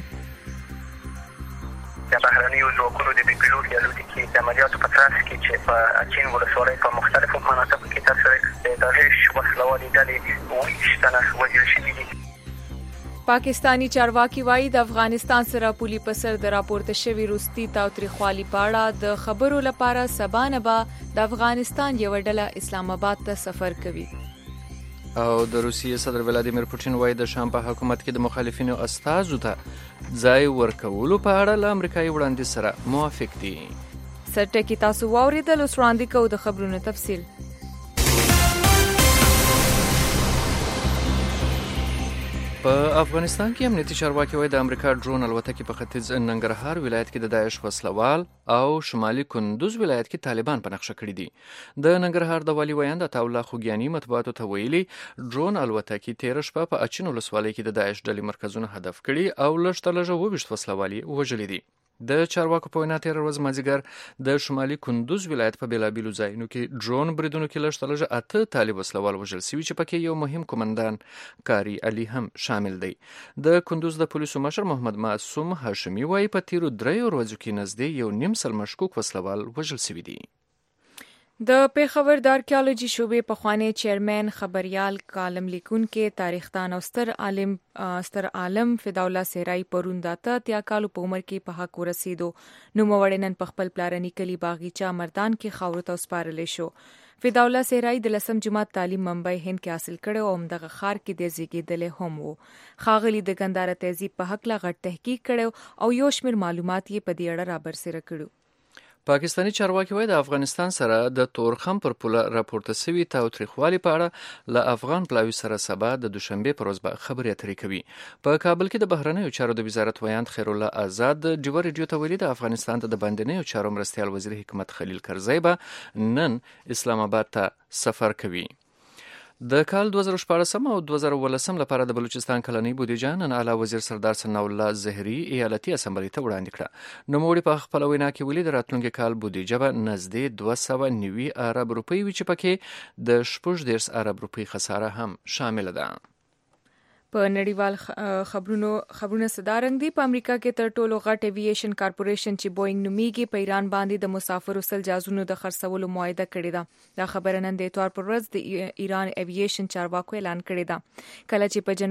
د بهرنیو ځواکونو د بې پیلوټي الوتکې د عملیاتو په ترڅ کې چې په اچین ولسوالۍ په مختلفو مناطقو کې ترسره د داعش وسلوالې ډلې 22 تنه وژل شوي دي. پاکستانی چارواکي وایي د افغانستان سره پولي په سر د راپورته شوي روستي تاوتریخوالي په اړه د خبرو لپاره سبا نه به د افغانستان یوه ډله اسلام آباد ته سفر کوي. او د روسیې صدر ولادیمیر پوټین وایي د شام په حکومت کې د مخالفینو استازو ته ځای ورکولو په اړه له امریکایي وړاندیز سره موافق دي. سرټکی تاسو واورېدل، اوس وړاندې کوو د خبرونو تفصیل. په افغانستان کې امنیتي چارواکي وایي د امریکا ډرون الوتکې په ختیځ ننګرهار ولایت کې د داعش وسلوال او شمالي کندوز ولایت کې طالبان په نقشه کړي دي. د ننګرهار د والي ویاند عطاالله خوګیاني مطبوعاتو ته ویلي ډرون الوتکې تېره شپه په اچین ولسوالۍ کې د داعش ډلې مرکزونه هدف کړي او لږ تر لږه 22 وسلوال یې وژلي دي. د چارواکو په وینا تېره ورځ مازدیګر د شمالي کندوز ولایت په بېلابېلو ځایونو کې ډرون بریدونو کې لږ تر لږه 8 طالب وسلوال وژل شوي چې پکې یو مهم قومندان کاري علي هم شامل دی. د کندوز د پولیسو مشر محمد معصوم هاشمي وایي په تیرو 3 ورځو کې نږدې 1.5 سل مشکوک وسلوال وژل شوي دي. د پیښور د آرکیالوجي شعبې پخوانی چیرمن، خبریال، کالم لیکونکی، تاریخدان او ستر عالم فداالله صحرایي پرون د 83 کالو په عمر کې په حق ورسېدو. نوموړی نن په خپل پلارني کلي باغیچه مردان کې خاورو ته وسپارلی شو. فداالله صحرایي د 10م جماعت تعلیم منبع هند کې حاصل کړی او همدغه ښار کې د زیږېدلی هم و. ښاغلي د ګندهاره تهذیب په هکله غټ تحقیق کړی او یو شمېر معلومات یې په دې اړه رابرسېره کړي. پاکستانی چارواکي وایي د افغانستان سره د تورخم پر پوله راپورته شوي تاوتریخوالي په اړه له افغان پلاوي سره سبا د دوشنبې پر ورځ به خبرې اترې کوي. په کابل کې د بهرنیو چارو د وزارت ویاند خیرالله آزاد ډیو ریډیو ته ویلي د افغانستان ته د باندنیو چارو مرستیال وزیر حکمت خلیل کرزی به نن اسلام آباد ته سفر کوي. د کال 2014 او 2018 لپاره د بلوچستان کلنۍ بودیجه نن اعلی وزیر سردار ثناء الله زهري ایالتي اسمبلی ته وړاندې کړه. نوموړي په خپل وینا کې ویلي د راتلونکي کال بودیجه به نږدې 290 ارب روپۍ وي چې پکې د 14 ارب روپۍ خساره هم شامل ده. په نړیوال خبرونه صدارنګ دی. په امریکا کې تر ټولو غټ ایوییشن کارپوریشن چې بوینګ نومیږي په ایران باندې د مسافرو سل جهازونو د خرڅولو معاهده کړې ده. دا خبره نن د اتوار پر ورځ د ایران ایوییشن چارواکو اعلان کړی ده. کله چې په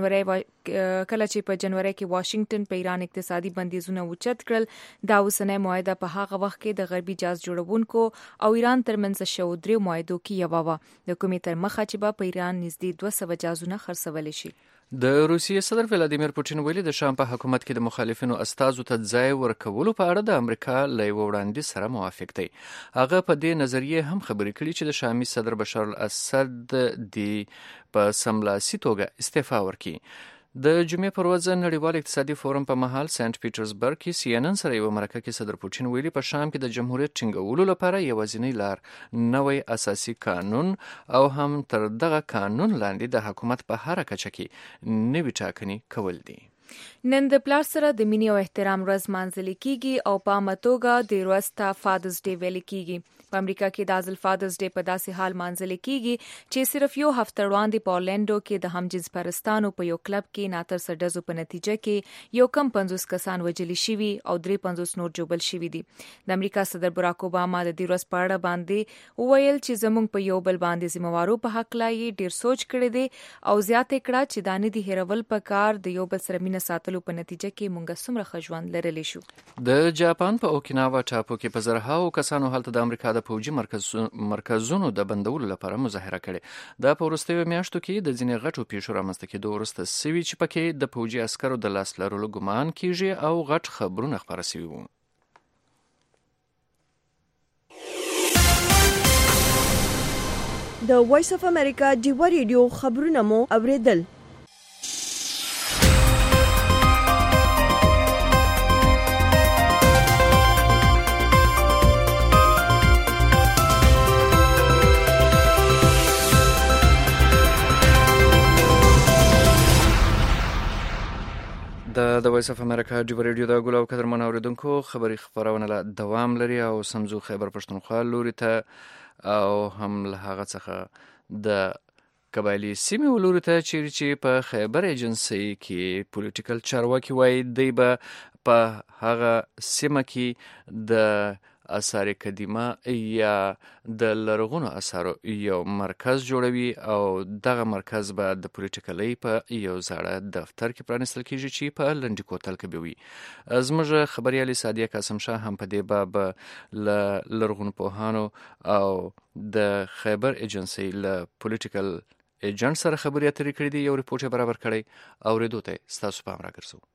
جنوري کې واشنگټن په ایران اقتصادي بندیزونه اوچت کړل. دا اوسنۍ معاهده په هغه وخت کې د غربي جهاز جوړونکو او ایران ترمنځ شوو 3 معاهدو کې یوه وه، د کومې تر مخه چې به په ایران نږدې 200 جهازونه خرڅولی شي. د روسیې صدر ولادیمیر پوټین ویلي د شام په حکومت کې د مخالفینو استازو ته ځای ورکولو په اړه د امریکا له یوه وړاندیز سره موافق دی. هغه په دې نظریې هم خبرې کړي چې د شامي صدر بشار الاسد دی په سملاسي توګه استعفا ورکړي. د جمعې پر ورځ نړیوال اقتصادي فورم په مهال سنت پیټرزبرګ کې CNN سره یو مرکه کې صدر پوټین ویلي په شام کې د جمهوریت ټینګولو لپاره یوازینی لار نوی اساسي قانون او هم تر دغه قانون لاندې د حکومت په هر کچه کې نوي ټاکنې کول دي. نن د پلار سره د مینې او احترام ورځ مانځل کیږي او په عامه توګه د ورځ ته فادرز ډے ویل کیږي. په امریکا کې د ازل فادرز ډے په داسې حال مانځل کیږي چې صرف یو هفته وړاندې په اورلانډو کې د همجنس پرستانو په یو کلب کې ناترسه ډزو په نتیجه کې یو کم 50 کسان وژل شوي او 53 نور جوبل شوي دي. د امریکا صدر براک اوباما د دې ورځ په اړه باندې وویل چې زموږ په یو بل باندې ذمہوارو په حق لا یې ډیر سوچ کړی دی او زیاته کړه چې دانه دي هیرول په کار د یو بل سره مینه ساتلو په نتیجه کې مونږ څومره خجوند لرلی شو. د جاپان په اوکیناوا ټاپو کې په زرهاو کسانو هلته د امریکا د پوجي مرکزونو د بندولو لپاره مظاهره کړې. دا په وروستیو میاشتو کې د ځینې غټو پیښو رامنځته کېدو وروسته سوي چې پکې د پوجي عسکرو د لاس لرلو ګمان کیږي او غټ خبرونه خپاره سوي وو. د وایس اف امریکا ډیوا ریډیو خبرونه مو اوریدل. د وایس اف امریکا ډیوا ریډیو د ګل او قدرمن اوریدونکو خبري خبرونه له دوام لري او سمزو خیبر پښتونخوا لوري ته او هم له هغه څخه د قبایلی سیمې ولوري ته چې په خیبر ایجنسی کې پولیټیکل چارواکي وایي دی به په هغه سیمه کې د آثار قدیمه یا د لرغونو آثارو یو مرکز جوړوي او دغه مرکز به د پولیټیکلۍ په یو زاړه دفتر کې پرانیستل کیږي چې په لنډي کوتل کې به وي. زموږ خبريالي سادیه قاسم شاه هم په دې باب له لرغونو پوهانو او د خیبر ایجنسی له پولیټیکل ایجنټ سره خبرې اترې کړې دي. یو ریپورت برابر کړی اوریدو ته ستاسو پام راګرځو.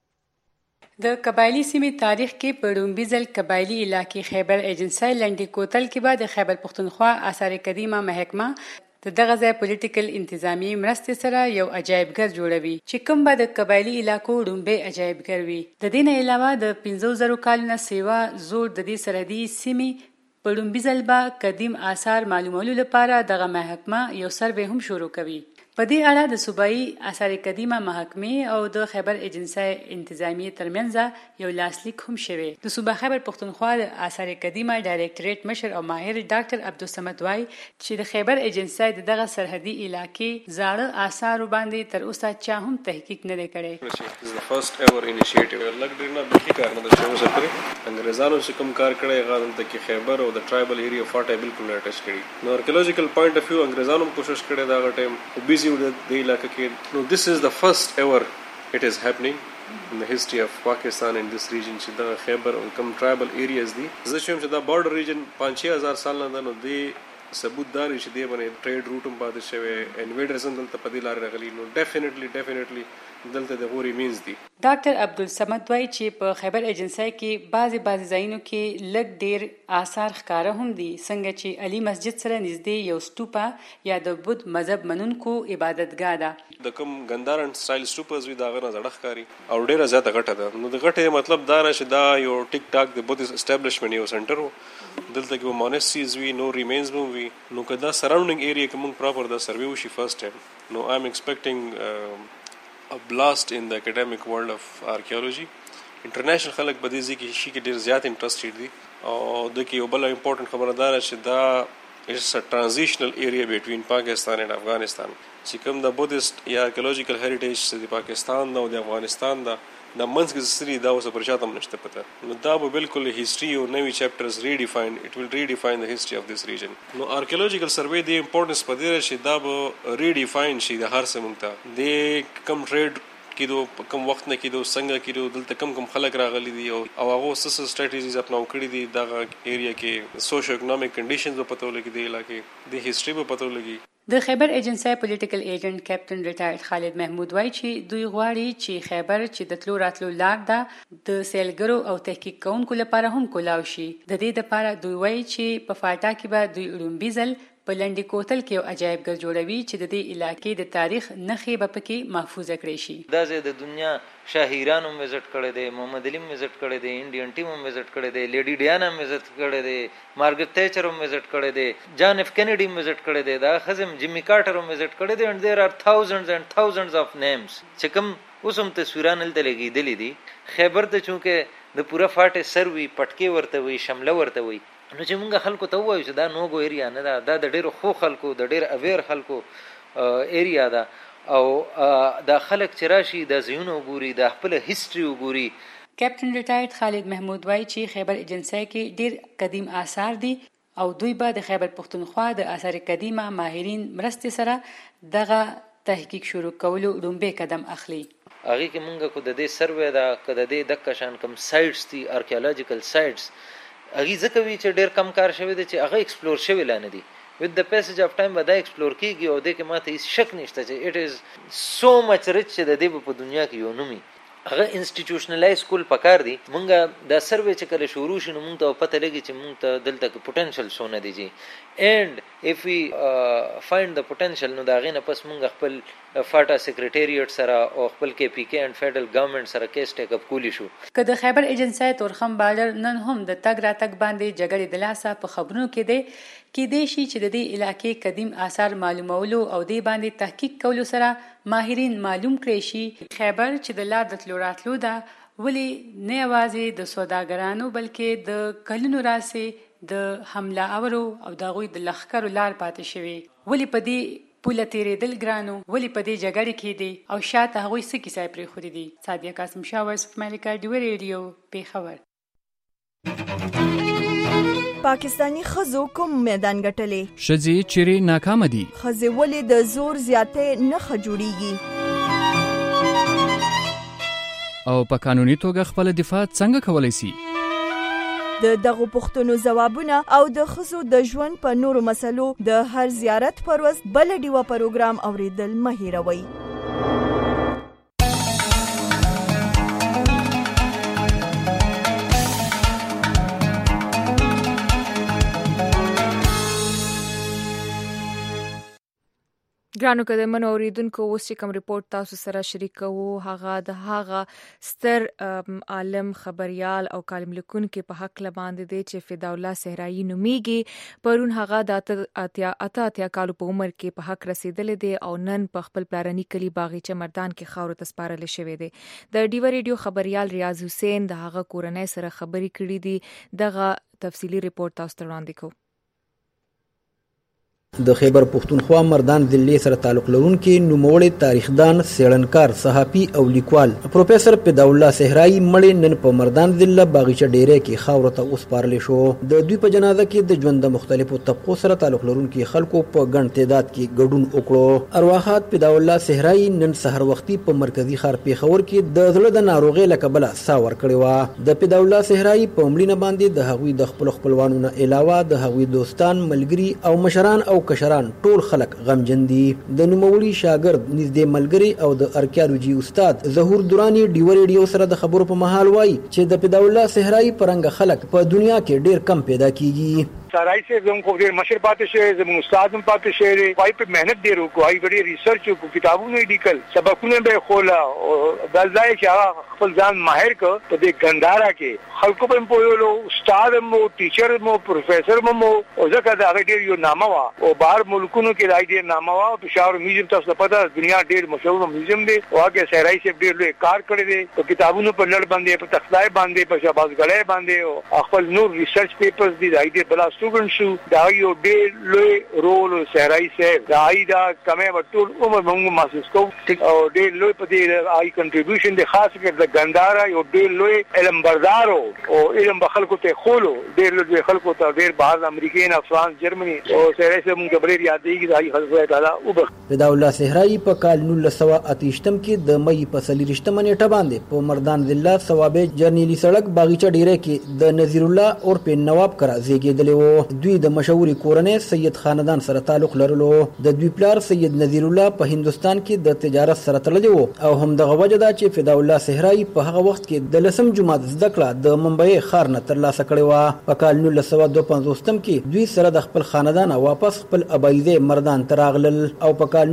د قبایلی سیمې تاریخ کې په لومړي ځل قبایلی علاقې خیبر ایجنسی لنډي کوتل کې به د خیبر پښتونخوا آثار قدیمه محکمه د دغه ځای پولیټیکل انتظامی مرستې سره یو عجایبګر جوړوي چې کوم به د قبایلی علاقو لومړی عجایبګر وي. د دې نه علاوه د 15,000 کالونو سیوا زوړ د دې سرحدي سیمې په لومړي ځل به قدیم آثار معلومولو لپاره دغه محکمه یو سروې هم شروع کوي. په دې اړه د صوبایي آثار قدیمه محکمې او د خیبر ایجنسی انتظامی ترمنځ یو لاسلیک هم شوی. د صوبه خیبر پښتونخوا د آثار قدیمه ډایریکټریټ مشر او ماهر ډاکټر عبدالصمد وای چې د خیبر ایجنسی د دغه سرحدي علاقې زاړه آثار باندې تر اوسه چا هم تحقیق نه دی کړی. د فرست ایور انیشیټیو لګ ډیر نه بخي کار نه شوی سره انګریزانو چې کوم کار کړی غواړم ته کې خیبر او د ټرایبل ایریا فاټه بالکل نه ټچ کړی. نو آرکیولوژیکل پوینټ اف ویو انګریزانو کوشش کړی دا ټایم د علاقه کې. نو this is the first ever it is happening in the history of Pakistan in this region چې دا خیبر او کوم tribal areas دي. زه شوم چې دا border region 5-6,000 سال نه نو دی ثبوت دار چې دی باندې ټریډ روټ هم پاتې شوی انویډرز هم دلته په دې لارې راغلي. نو ډیفینیټلی دلته د غوري مینز دي. ډاکټر عبدالصمد وای چې په خیبر ایجنسی کې بعضی ځایونو کې لږ ډیر آثار ښکاره هم دي څنګه چې علي مسجد سره نږدې یو سټوپا یا د بودھ مذهب منونکو عبادتګاه ده. د کوم ګندارن سټایل سټوپز وی دا غره زړه ښکاری او ډیره زیاته غټه ده. نو د غټه مطلب دا چې دا یو ټیک ټاک د بودھ اسټابلیشمنت یو سنټر وو. دلته کې مونسټریز وی نو ریمینز مو وی. نو کدا سراوندینګ ایریا کې موږ پراپر دا سروې وشي فرست ټایم. نو آی ام ایکسپیکټینګ a blast in the academic world of archaeology. International خلک په دې ځکه شي کې ډیر زیات انټرېسټډ دي او د کې یو بل امپورټنت خبردار چې دا is a transitional area between Pakistan and Afghanistan. چې کوم د بودیست یا archaeological heritage چې د پاکستان او د افغانستان دا د منځ کې سری دا اوس پر شاته نشته پته. نو دا به بالکل هیستوري او نوی چپټرز ریډیفاین اټ ویل ریډیفاین د هیستوري اف دیس ریجن. نو archaeological survey د امپورټنس په دې چې دا به ریډیفاین شي د هر څه مونږ ته د کم ټریډ کېدو کم وخت نه کېدو څنګه کېدو دلته کم خلک راغلي دي او هغه سس سټریټیجیز اپناو کړی دي دغه ایریا کې سوشو اکونومیک کنډیشنز په پتو لګي دی علاقې د هیستوري په پتو لګي. د خیبر ایجنسی پولیټیکل ایجنټ کیپټن ریټایرډ خالد محمود وای چې دوی غواړي چې خیبر چې د تلو راتلو لار ده د سیلګرو او تحقیق کوونکو لپاره هم کولاو شي. د دې لپاره دوی وای چې په فاټا کې به دوی لومبیزل په لنډي کوتل کې یو عجایبګر جوړوي چې د دې علاقې د تاریخ نښې به پکې محفوظه کړي شي. دا د دنیا شاهیران هم وزټ کړی دی، محمد علي هم وزټ کړی دی، انډین ټیم هم وزټ کړی دی، لیډي ډیانا هم وزټ کړی دی، مارګریټ تیچر هم وزټ کړی دی، جان اف کینیډي هم وزټ کړی دی، دا خزم جیمی کارټر هم وزټ کړی دی. and there are thousands and thousands of names چې کوم اوس هم تصویران دلته لګیدلې دي. خیبر ته چونکه د پوره فاټه سر وی پټکی ورته وی شمله ورته وی نو چې موږ خلکو ته وایو چې دا نوګو ایریا نه ده، دا د ډیرو خو خلکو د ډیر اویر خلکو ایریا ده او دا خلک چې راشي د زیونو ګوري د خپل هیستوري وګوري. کیپټن ریټایرډ خالد محمود وایي چې خیبر ایجنسی کې ډیر قدیم آثار دي او دوی به د خیبر پښتونخوا د آثار قدیمه ماهرین مرستې سره دغه تحقیق شروع کولو لومبه قدم اخلي. هغه کې مونږ کو د دې سروې دا کده د دکشان کم سایټس دي آرکیولوژیکل سایټس هغه ځکه وی چې ډیر کم کار شوی دی چې هغه ایکسپلور شوی لانه دي. with the passage of time به دا ایکسپلور کیږي او د کې ماته هیڅ شک نشته چې it is so much rich چې د دې په دنیا کې یو نومي هغه انسټیټیوشنلایز کول پکار دي. مونږه دا سروې چې کله شروع شي نو مونږ ته پته لګي چې مونږ ته دلته کې پوتنشل سونه دي جی and if we find the potential نو دا غینه پس مونږ خپل فاټا سیکریټریټ سره او خپل کې پی کې and فیډرل ګورنمنت سره کیس ټیک اپ کولی شو. کله خیبر ایجنسی تورخم بارډر نن هم د تګ را تګ باندې جګړې د لاسه په خبرونو کې دی کې دی شي چې د دې علاقې قدیم آثار معلومولو او دې باندې تحقیق کولو سره ماهرین معلوم کړي شي خیبر چې د لار د تلو راتلو ده ولی نه یوازې د سوداګرانو بلکې د کلونو راسې د حمله اورو او د غوی د لخرو لار پاتې شوی ولی په دې پوله تیرېدل ګرانو ولی په دې جګړې کې دي او شاته هغوی څه کیسه پرې خوري دي. سادیه قاسم شاه وایس اف امریکا ډیو ریډیو پیښور. پاکستانی خزو کوم میدان ګټلې شذي چیرې ناکام دي خزي ولې د زور زیاتې نه خجوړيږي او په قانوني توګه خپل دفاع څنګه کولای شي. د دغه پښتنو جوابونه او د خزو د ژوند په نورو مسلو د هر زیارت پر ورځ بل ډیوه پروګرام اوریدل مه هیروئ. ګرانو قدمونو اوریدونکو اوس چې کوم ریپورت تاسو سره شریکو هغه د هغه ستر عالم خبريال او کالم لیکونکو په حق لباندې دی چې فدا الله صحرایي نوميږي. پرون هغه د اتیا کالو په عمر کې په حق رسیدلې دی او نن په خپل پلارني کلی باغچه مردان کې خاورو تسپارل شوی دی. د ډیو ریډیو خبريال ریاض حسین د هغه کورنۍ سره خبرې کړې دي. دغه تفصيلي ریپورت تاسو ته وړاندې کوم. د خیبر پښتونخوا مردان ضلع سره تعلق لرونکي نوموړی تاریخدان څېړنکار صحافي او لیکوال پروفیسور فدا الله صحرایي مړی نن په مردان ضلع باغچه ډیره کې خاورو ته وسپارل شو. د دوی په جنازه کې د ژوند د مختلفو طبقو سره تعلق لرونکي خلکو په ګڼ تعداد کې ګډون وکړو. ارواحات فدا الله صحرایي نن سحر وختي په مرکزی ښار پیښور کې د زړه د ناروغۍ له کبله ساه ورکړې وه. د فدا الله صحرایي په مړینه باندې د هغوی د خپلوانو نه علاوه د هغوی دوستان ملګري او مشران او کشران ټول خلک غمجن دي. د نوموړي شاګرد نږدې ملګری او د ارکیالوجي استاد ظهور دورانی ډیو ریډیو سره د خبرو په مهال وایي چې د فدا الله صحرایي پرنګ خلک په دنیا کې ډیر کم پیدا کیږي. سارای سے زم کو ډیر مشر پاتې شه زم استاد هم پاتې شه وای په مهنت ډیر وکړو وای ډیر ریسرچ وکړو کتابونه لیکل سبقونه به خولا او د ځای چې خپل ځان ماهر کو په دې ګندارا کې خلکو په پویلو استاد مو ټیچر مو پروفیسور مو او ځکه دا ډیر یو نامه وا او بهر ملکونو کې راځي ډیر نامه وا په شاور میوزیم تاسو پته دنیا ډیر مشهور میوزیم دی او هغه سارای سے ډیر لوی کار کړی دی په کتابونو په لړ باندې په تخلای باندې په شاباس غړې باندې او خپل نور ریسرچ پیپرز دی راځي بلا student شو دا یو ډېر لوی رول صحرایي صاحب دا ایدا کمه وټول عمر موږ محسوس کوو او ډېر لوی په دې آی کنټریبیوشن د خاص کر د ګندارا یو ډېر لوی علم بردارو او علم بخلکو ته خولو ډېر لوی خلکو ته ډېر بهر امریکا نه فرانس جرمني او صحرایي صاحب موږ ډېر یادېږي دا حضرت تعالی او فدا الله صحرایي په کال 1928 کې د مې په 30 منېټه باندې په مردان ضلع ثوابه جرنیلی سړک باغچه ډیره کې د نذیر الله اور په نواب کرا زیږیدلی وو. دوی د مشهوري کورنۍ سید خاندان سره تعلق لرلو. د دوی پلار سید نذیر الله په هندستان کې د تجارت سره تړلی وو او هم دغه وجه ده چې فدا الله صحرایي په هغه وخت کې د لسم جماعت زده کړه د ممبئی ښار نه ترلاسه کړې وه. په کال 1952 کې دوی سره د خپل خاندان واپس خپل ابایزه مردان ته راغلل او په کال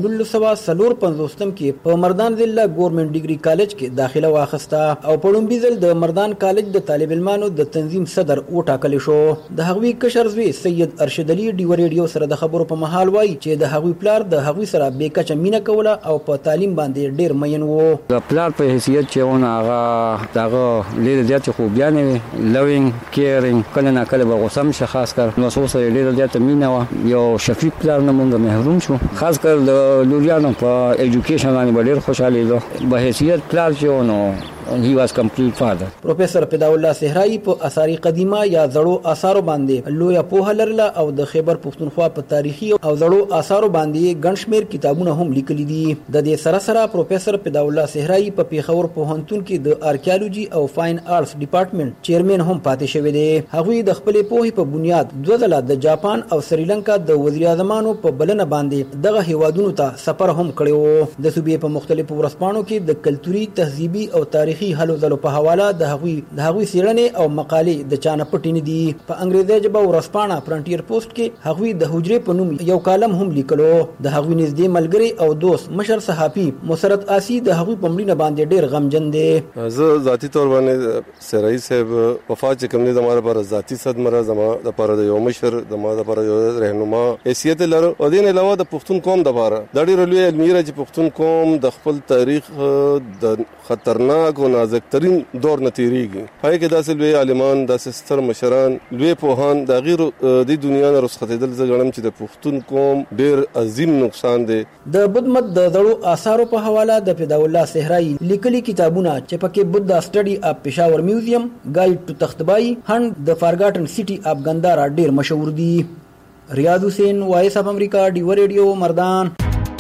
1954 کې په مردان ضلع ګورنمنت ډیګري کالج کې داخله واخیسته او په لومړي ځل د مردان کالج د طالب علمانو د تنظیم صدر وټاکل شو. د هغوی کشر پروفیسر زوی سید ارشد علي ډیو ریډیو سره د خبرو په مهال وایي چې د هغوی پلار د هغوی سره بې کچه مینه کوله او په تعلیم باندې ډیر مین وو. د پلار په حیثیت چې ونه هغه دغه ډیر زیات خوبیان وي، لوینګ کیرینګ، کله نه کله به غوسه شي، خاص کر نو سره ډیر زیات مینه و. یو شفیق پلار نه مونږ محروم شو، خاص کر د لوریانو په ایجوکیشن باندې ډیر خوشاله دي. به حیثیت پلار چې ونه he was complete father. پروفیسر فداءالله صحرایي په آثار قدیمه یا زړو آثارو باندې لویه پوهه لرله او د خیبر پښتونخوا په تاریخي او زړو آثارو باندې ګڼ شمېر کتابونه هم لیکلي دي. د دې سره سره پروفیسر فداءالله صحرایي په پیښور پوهنتون کې د آرکیالوجي او فاین آرټس ډپارټمنټ چیرمن هم پاتې شوی دی. هغوی د خپلې پوهې په بنیاد دوه ځله د جاپان او سریلانکا د وزیر اعظمانو په بلنه باندې دغه هیوادونو ته سفر هم کړی و. د صوبې په مختلفو ورځپاڼو کې د کلتوري، تهذیبي او تاریخي هلو ځلو په حواله د هغوی څېړنې او مقالې د چا نه پټې نه دي. په انګریزي ژبه ورځپاڼه فرنټیر پوسټ کې هغوی د حجرې په نوم یو کالم هم لیکلو. د هغوی نږدې ملګری او دوست مشر صحافي مسرت آسی د هغوی په مړینه باندې ډېر غمجن دی. زه ذاتي طور باندې صحرایي صاحب وفات چې کوم دی زما لپاره ذاتي صدمه ده. زما لپاره د یو مشر، زما لپاره یو رهنما حیثیت لري. او دین علاوه د پښتون قوم لپاره د ډېر لوی علمي چې پښتون قوم د خپل تاریخ د خطرناک او نازک ترين دور نه تیریږي. پای کې داسې لوی عالمان، داسې ستر مشران، لوی پوهان د غیر د دنیا نه رسختېدل زه غواړم چې د پښتون قوم ډېر عظیم نقصان دی. د بدمت د زړو آثارو په حواله د فداءالله صحرایي لیکلي کتابونه چې پکې بودا سټډي اف پېښور میوزیم، ګایډ ټو تختبای، هند د فارګاټن سټي اف ګندارا ډېر مشهور دي. ریاض حسین، وایس اف امریکا، ډیو ریډیو، مردان.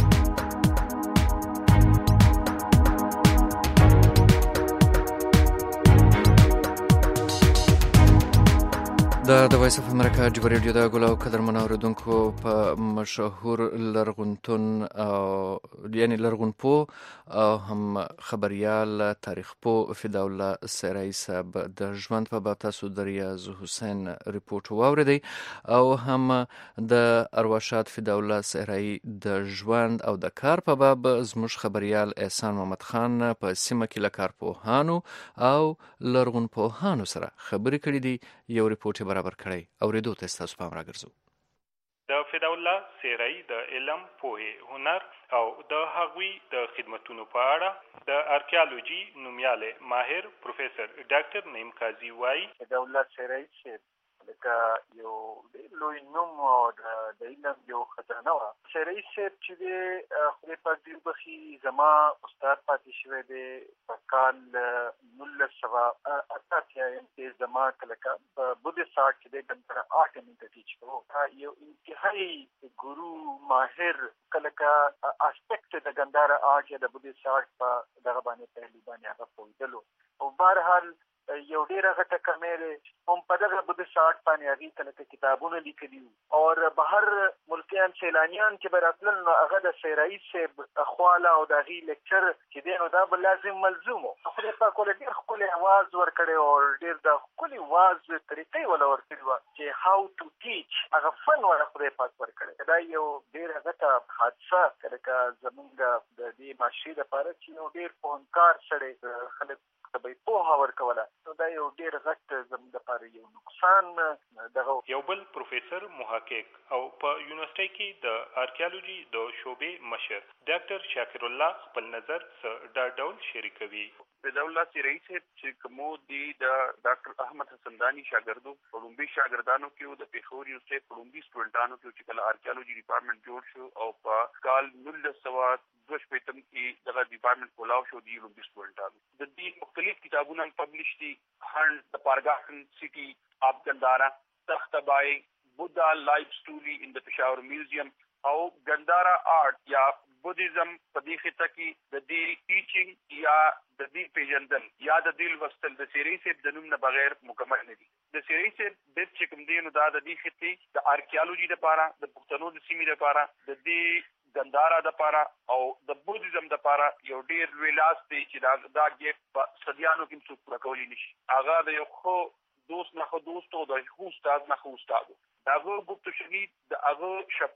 د وایس اف امریکا ډیو ریډیو د ګلاو قدرمن اوریدونکو په مشهور لرغونتون یعنی لرغونپو او هم خبريال تاریخ پو فداءالله صحرایي صاحب د ژوند په باب تاسو د ریاض حسین ریپورت واوریدئ او هم د ارواښاد فداءالله صحرایي د ژوند او د کار په باب زموږ خبريال احسان محمد خان په سیمه کې له کارپوهانو او لرغونپوهانو سره خبرې کړې دي. یو ریپورت برابر کړی اوریدو ته تاسو پام راګرځو. د فداءالله صحرایي د علم، پوهې، هنر او د هغوی د خدمتونو په اړه د آرکیالوجي نومیاله ماهر پروفیسر ډاکټر نعیم قاضي وایي فداءالله صحرایي چې لکه یو لوی نوم او د علم یو خزانه وه. صحرایي صاحب چې دی خدای پاک دې وبخي زما استاد پاتې شوی دی په کال 1988 کې زما کله په بودیست آرټ کې دی ګندارا آرټ اینډ ټیچ کوو. یو انتهایی ګورو ماهر کله اسپیکټ د ګندارا آرټ یا د بودیست آرټ په دغه باندې پهلو باندې هغه پوهېدلو. او بهرحال یو ډېره غټه کمې هم په دغه بودیست آرټ باندې هغې کله کتابونه لیکلي وو او بهر ملکیان سیلانیان چې به راتلل نو هغه د صحرایي صاحب خواله او د هغې لیکچر چې دی نو دا به لازم ملزوم و. خدای پاک ولې ډېر ښکلی اواز ورکړی او ډېر د ښکلي واز طریقې وله ورکړې وه چې هاو ټو ټیچ هغه فن وله خدای پاک ورکړی. دا یو ډېره غټه حادثه لکه زمونږ د دې معاشرې دپاره چې یو ډېر پوهنکار سړی خلک ته به یې پوهه ورکوله نو دا یو ډېر غټ زموږ دپاره یو نقصان دغه. یو بل پروفیسر محقق او په یونیورسټۍ کې د آرکیالوجي د شعبې مشر ډاکټر شاکر الله خپل نظر څه ډول شریکوي. فداءالله صحرایي صاحب چې کومو دی د ډاکټر احمد حسنداني شاګردو په لومبي شاګردانو کې د پیښور یونیورسټۍ په لومبي سټوډنټانو کې چې کله آرکیالوجي ډپارټمنټ جوړ شو او په کال 1992 کې دغه ډپارټمنټ کولاو شو د لومبي سټوډنټانو د دې مختلف کتابونه پبلش دي. هند د فارګاټن سټي اف ګندارا، تختبای، بودا لایف سټوري ان د پېښور میوزیم او ګندارا آرټ یا بودیزم په دې خطه کې د دې ټیچینګ یا د دې پیژندل یا د دې لوستل د صحرایي صاحب د نوم نه بغیر مکمل نه دي. د صحرایي صاحب د چې کوم دی نو دا د دې خطې د آرکیالوجي لپاره، د پښتنو د سیمې لپاره، د دې ګندارا لپاره او د بودیزم لپاره یو ډېر لوی لاس دی چې دا ګیپ په صدیانو کې څوک پوره کولی نشي. هغه د یو ښه دوست نه ښه دوست او د ښه استاد نه ښه استاد د هغه ګفتو شنید د هغه شفقت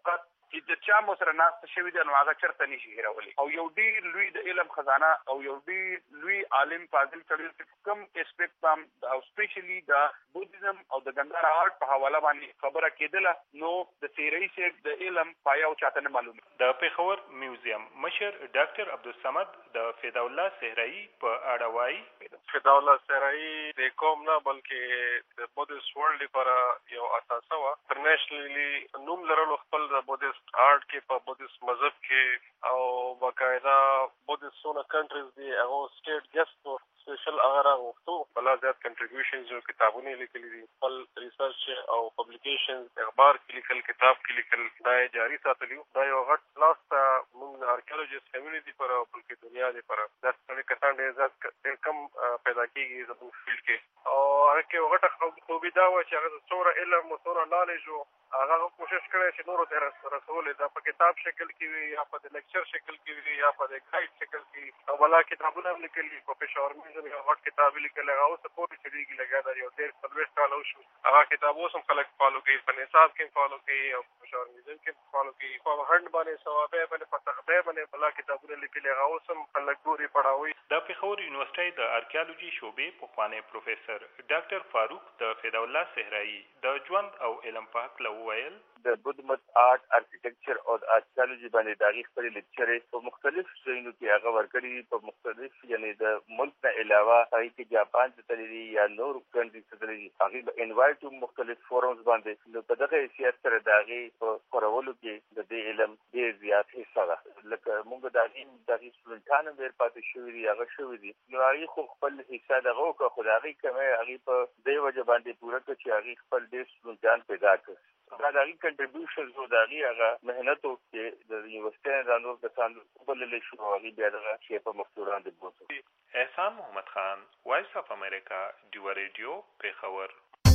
چې د چا مو سره ناسته شوي دي نو هغه چېرته نشي هېرولی. او یو ډېر لوی د علم خزانه او یو ډېر لوی عالم فاضل سړی چې کوم اسپیکټ او سپیشلی د بودیزم او د ګندهارا آرټ په حواله باندې خبره کېدله نو د سیرۍ صاحب د علم پایه او چاته نه معلومه. د پېښور میوزیم مشر ډاکټر عبدالصمد د فدا الله صحرایي په اړه وایي فدا الله صحرایي د قوم نه بلکې د بودیست ورلډ لپاره یو اساسه وه. انټرنیشنلی نوم لرلو خپل د بودیست آرټ کې په بودیست مذهب کې او باقاعده بودیست څونه کنټریز دي هغه سټیټ ګیسټ و سپیشل هغه راغوښتو بلا زیات کنټریبیوشنز او کتابونه لیکلي دي خپل ریسرچ او پبلیکیشنز اخبار کې لیکل کتاب کې لیکل دا جاری ساتلی دا یو غټ لاس ته موږ آرکیولوژیست کمیونټي پر او بلکې دنیا دی پر دا څه کسان ډېر کم پیدا کېږي زموږ فیلډ کې او هغه کې غټه خوبي دا وه چې هغه څومره علم او څومره نالج و هغه کوشش کړی چې نورو ته رسول دا په کتاب شکل کې وي یا په لیکچر شکل کې وي یا په ګایډ شکل کې او بلا کتابونه هم لیکلي په پېښور میوزیم یو غټ کتاب لیکلی هغه اوس پورې چلېږي لګیا دا یو 13-14 کاله وشو هغه کتاب اوس هم خلک فالو کوي په نصاب کې فالو کوي او په پېښور میوزیم کې فالو کوي په هنډ باندې ثوابه باندې په تخبه باندې بلا کتابونه لیکلي هغه اوس هم خلک ګوري پړاوي. د پېښور یونیورسټۍ د آرکیالوجي شعبې پخوانی پروفیسر ډاکټر فاروق د فدا الله صحرایي د ژوند او علم په هکله وویل د بودمت آرټ ارکیټیکچر او آرکیالوجي باندې د هغې خپلې لیکچرې په مختلف ځایونو کې هغه ورکړي په مختلف یعنې د ملک نه علاوه هغې کې جاپان ته تللي دي یا نورو کنټریز ته تللي دي هغې به انوایټ مختلف فورمز باندې نو په دغه حیثیت سره د هغې په خپرولو کې د دې علم ډېر زیات حصه ده لکه موږ د هغې سټوډنټان هم ډېر پاتې شوي دي هغه شوي دي نو هغې خو خپل حصه دغه وکړه خو د هغې کمی هغې په دې وجه باندې پوره کړه چې هغې خپل ډېر سټوډنټان پیدا کړه دا د هغې کنټریبیوشنز او د هغې هغه محنتو چې د یونیورسټۍ نه دا نور کسان وبللی شو او هغې بیا دغه شی په مخ وړاندې بوتلو. احسان محمد خان وایس اف امریکا ډیوه ریډیو پېښور.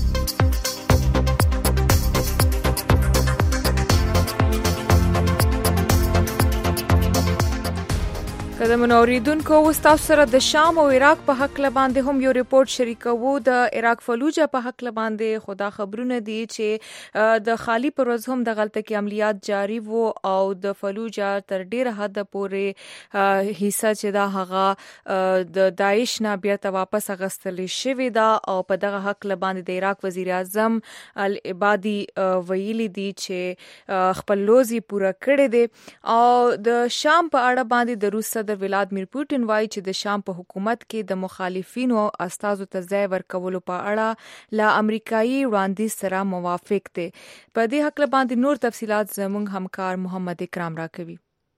قدمونو اوریدونکو تاسو سره د شام او عراق په حق باندې هم یو ریپورت شریکوو د عراق فلوجه په حق باندې خدا خبرونه دي چې د خالی پر ورځ هم د غلطه کې عملیات جاری وو او د فلوجه تر ډیره حد پورې حصہ چې دا هغه د داعش نه بیا واپس اغستل شوی دا او په دغه حق باندې د عراق وزیر اعظم العبادي ویلي دي چې خپل لوزي پوره کړی دي او د شام په اړه باندې د روس صدر ولادیمیر پوتین وایي چې د شام په حکومت کې د مخالفینو استازو ته ځای ورکولو په اړه له امریکایي وړاندیز سره موافق دي. په دې حق باندې نور تفصيلات زموږ همکار محمد اکرام راکوي.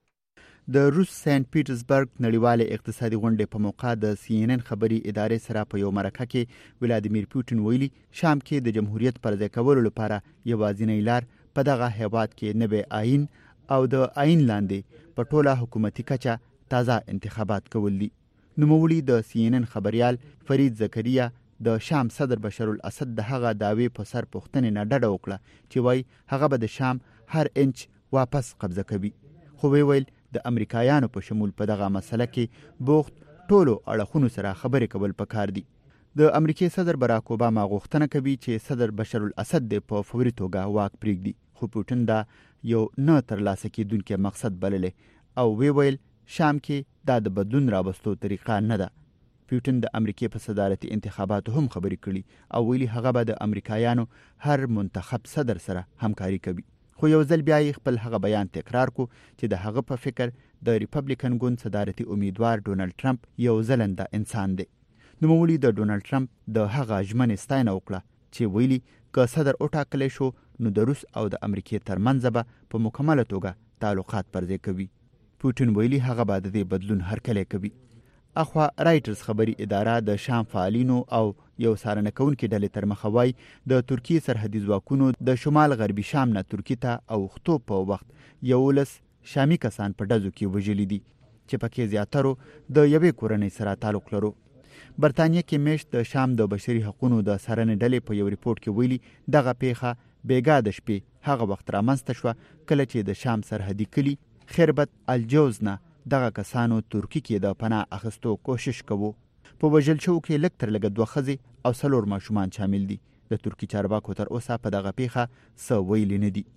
د روس سنت پیټرزبرګ نړیواله اقتصادي غونډې په موقع د CNN خبري ادارې سره په یو مرکه کې ولادیمیر پوتین ویلي شام کې د جمهوریت پر ځای کولو لپاره یوازینی لار په دغه هیواد کې نوی آئین او د آئین لاندې په ټوله حکومتي کچه تازه انتخابات کول دي. نوموړي د CNN خبريال فرید زکریا د شام صدر بشار الاسد د هغه داوی په سر پوښتنې نه ډډه وکړه چې وایي هغه به د شام هر انچ واپس قبضه کوي. خو ویل د امریکایانو په شمول په دغه مسله کې بوخت ټولو اړخونو سره خبرې کول پکار دي. د امریکای صدر باراک اوباما غوښتنه کوي چې صدر بشار الاسد په فوري توګه واک پرېږدي خو پوتین دا یو نه ترلاسه کېدونکی مقصد بللی او ویل شام کې دا د بدلون راوستو طریقه نه ده. پوتین د امریکای په صدارتي انتخاباتو هم خبرې کړي او ویلي هغه به د امریکایانو هر منتخب صدر سره همکاري کوي. خو یو ځل بیا خپل هغه بیان تکرار کو چې د هغه په فکر د ریپبلیکن ګوند صدارتي امیدوار ډونالد ټرمپ یو ځلنده انسان دی. نوموړي د ډونالد ټرمپ د هغه ژمنې ستاینه وکړه چې ویلي که صدر وټاکلی شو نو د روس او د امریکای ترمنځ به په مکمله توګه تعلقات پرځای کوي. پوتین ویلي هغه به د دې بدلون هرکلی کوي. اخوا رایټرز خبري اداره د شام فعالینو او یو څارنه کوونکې ډلې تر مخه وایي د ترکیې سرحدي ځواکونو د شمال غربي شام نه ترکیې ته اوښتو په وخت 11 شامي کسان په ډزو کې وژلي دي چې پکې زیاترو د یوې کورنۍ سره تعلق لرو. برتانیه کې میشت د شام د بشري حقوقو د څارنې ډلې په یو ریپورت کې ویلي دغه پیښه بیګا د شپې هغه وخت رامنځته شوه کله چې د شام سرحدي کلي خربت الجوز نه دغه کسانو ترکی کې د پناه اخیستو کوشش کوو. په وژل شوو کې لږ تر لږه 2 ښځې او 4 ماشومان شامل دي. د ترکی چارواکو تر اوسه په دغه پیښه څه ویلي نه دي.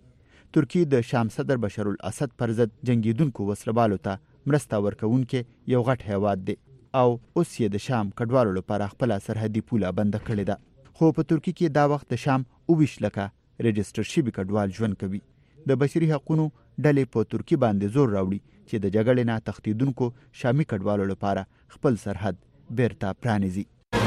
ترکیه د شام صدر بشار الاسد پر ضد جنگیدونکو وسلوالو ته مرسته ورکوونکی یو غټ هیواد دی او اوس یې د شام کډوالو لپاره خپل سرحدي پوله بند کړې ده. خو په ترکیه کې دا وخت د شام 22 لکه رجستر شوي کډوال ژوند کوي. د بشري حقوقو ډلې په ترکیه باندې زور راوړي چې د جګړې نه تښتېدونکو شامي کډوالو لپاره خپل سرحد بیرته پرانیزي.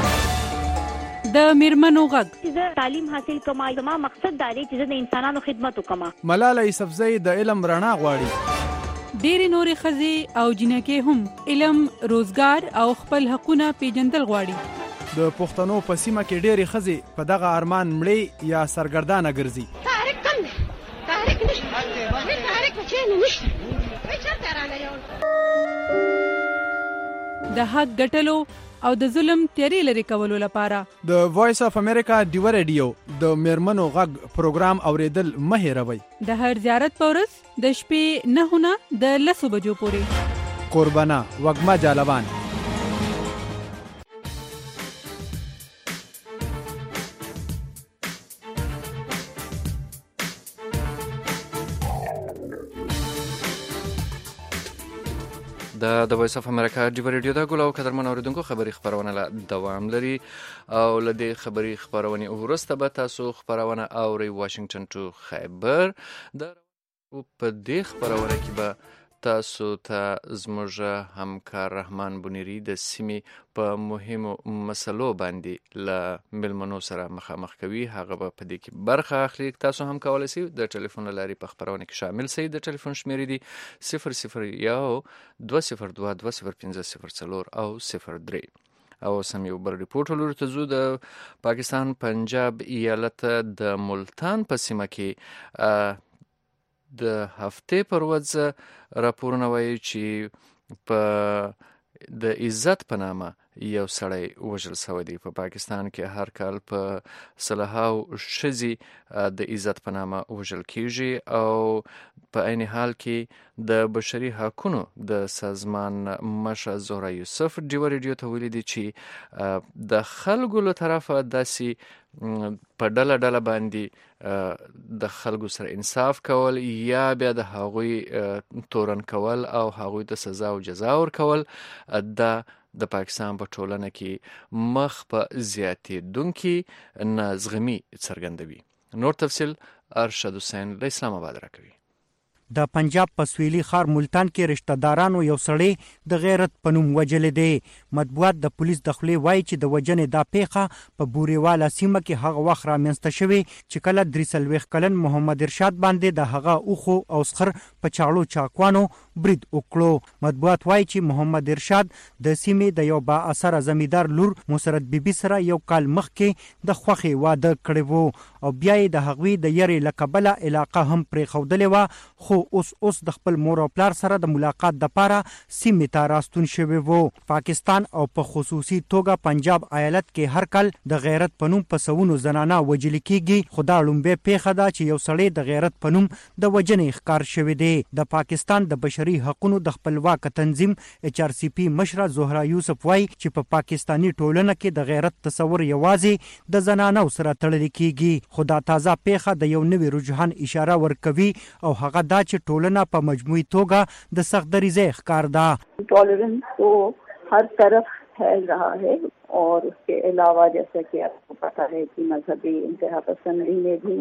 د میرمنو غږ زه تعلیم حاصل کوم، زما مقصد دا دی چې زه د انسانانو خدمت وکم. ملاله یوسفزۍ د علم رڼا غواړي. ډېرې نورې ښځې او جنکې هم علم، روزګار او خپل حقونه پیژندل غواړي. د پښتنو په سیمه کې ډېرې ښځې په دغه ارمان مړې یا سرګردانه ګرځي. تحریک کم دی، تحریک نشته، تحریک په چینو نشته، چېرته رانه د حق ګټلو او د ظلم تیارې لرې کولو لپاره د وایس اف امریکا ډیو ریډیو د میرمنو غږ پروګرام اوریدل مه هېروئ. د هر زیارت په ورځ د شپې 9 نه د 10 بجو پورې. قربانه وږمه جالبان. د وایس اف امریکا ډیو ریډیو دا ګولو قدرمن اوریدونکو خبری خبرونه لا دوام لري او لدی خبری خبرونه ورسته به تاسو خبرونه اوري واشنگټن ټو خیبر د په دې خبرونه کې به تاسو ته زموږ همکار رحمان بنيري د سیمې په مهمو مسلو باندې ل ملمنو سره مخامخ کوي. هغه به په دې کې برخه اخلي. تاسو هم کولای شئ د ټلیفون لاري په خبرونه کې شامل شئ. د ټلیفون شمیرې دي 00120500 او 03 او سم یو بل ریپورټ لرو ته زو د پاکستان پنجاب ایالت د ملتان په سیمه کې د هفته پر ورځ راپورونه وایي چې په د عزت په نامه یو سړی وژل شوی دی. په پاکستان کې هر کال په سلهاو ښځې د عزت په نامه وژل کیږي او په عین حال کې د بشري حقوقو د سازمان مشر زهرا یوسف ډیو ریډیو ته ویلي دي چې د خلکو له طرفه داسې په ډله ډله باندې د خلکو سره انصاف کول یا بیا د هغوی تورن کول او هغوی ته سزا او جزا ورکول د پاکستان په ټولنه کې مخ په زیاتېدونکي نازغمي څرګندوي. نور تفصیل ارشد حسین له اسلام آباد راکوي. د پنجاب په سویلي ښار ملتان کې رشتہ دارانو یو سړی د غیرت په نوم وجلې دی. مطبوعات د پولیس د خولې وایي چې د وژنې دا پیښه په بورېواله سیمه کې هغه وخت رامنځته شوې چې کله 43 کلن محمد ارشاد باندې د هغه اوخو او سخر په چاړو چاقوانو برید وکړو. مطبوعات وایي چې محمد ارشاد د سیمې د یو با اثره زمیندار لور مسرت بیبي سره یو کال مخکې د خوښې واده کړی وو او بیا یې د هغوی د یرې له کبله علاقه هم پرېښودلې وه، خو اوس د خپل مور او پلار سره د ملاقات دپاره سیمې ته راستون شوی وو. پاکستان او په خصوصي توګه پنجاب ایالت کې هر کال د غیرت په نوم په سوونو زنانه وژل کیږي، خو دا لومبۍ پیښه ده چې یو سړی د غیرت په نوم د وژنې ښکار شوی دی. د پاکستان د بشري حقوقو د خپلواک تنظیم HRCP مشره زهرا یوسف وایي چې په پاکستاني ټولنه کې د غیرت تصور یوازې د زنانو سره تړل کیږي، خو دا تازه پیښه د یو نوي رجحان اشاره ورکوي او هغه دا چې ټولنه په مجموعي توګه د سخت دریزۍ ښکار ده. Tolerance तो हर तरफ फैल रहा है और उसके अलावा जैसा कि आपको पता है कि मजहबी इंतहा पसंदी में भी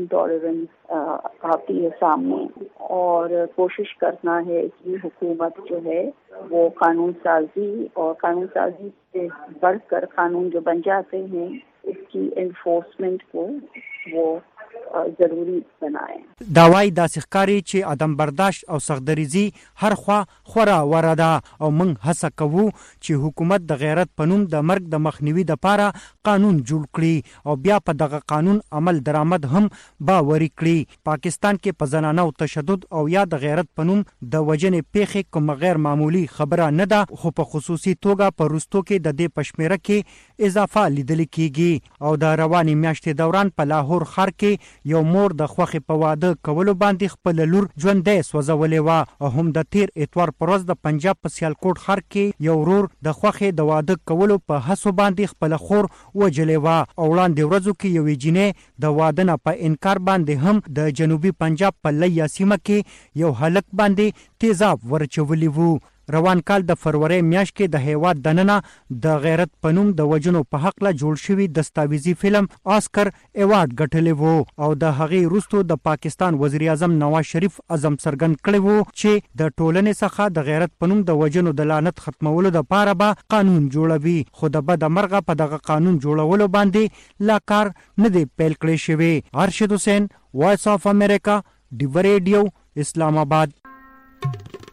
इंटॉलरेंस आती है सामने और कोशिश करना है कि हुकूमत जो है वो कानून साजी और कानून साजी से बढ़कर कानून जो बन जाते हैं इसकी एनफोर्समेंट को वो ضروري بنائے. دا وایي داسې ښکاري چې عدم برداشت او سختدریزي هر خوا خورا وره ده او موږ هڅه کوو چې حکومت د غیرت په نوم د مرګ د مخنیوي دپاره قانون جوړ کړي او بیا په دغه قانون عمل درآمد هم باوري کړي. پاکستان کې په زنانو تشدد او یا د غیرت په نوم د وژنې پیښې کومه غیر معمولي خبره نه ده، خو په خصوصي توګه په وروستو کې د دې په شمېره کې اضافه لیدل کیږي او د روانې میاشتې دوران په لاهور ښار کې یو مور د خوخې په واده کولو باندې خپل لور ژوندۍ سوځولې وه او هم د تیر اتوار پر ورځ د پنجاب په سیالکوټ ښار کې یو ورور د خوخې د واده کولو په هڅو باندې خپل خور وجلې وه او وړاندې ورځو کې یوې جینۍ د واده نه په انکار باندې هم د جنوبي پنجاب په لیا سیمه کې یو هلک باندې تیزاب ورچولی وو. روان کال د فروری میاشت کې د هیواد دننه د غیرت پنوم د وجنو په حق له جوړ شوی دستاویزی فلم آسکر ایوارډ ګټلی وو او د هغې وروسته د پاکستان وزیر اعظم نواز شریف عزم څرګند کړی وو چې د ټولنې څخه د غیرت پنوم د وجنو د لعنت ختمولو لپاره به قانون جوړوي، خو د بد مرغه په دغه قانون جوړولو باندې لا کار نه دی پیل کړی شوی. ارشد حسین، وایس آف امریکا، ډیو ریډیو، اسلام آباد.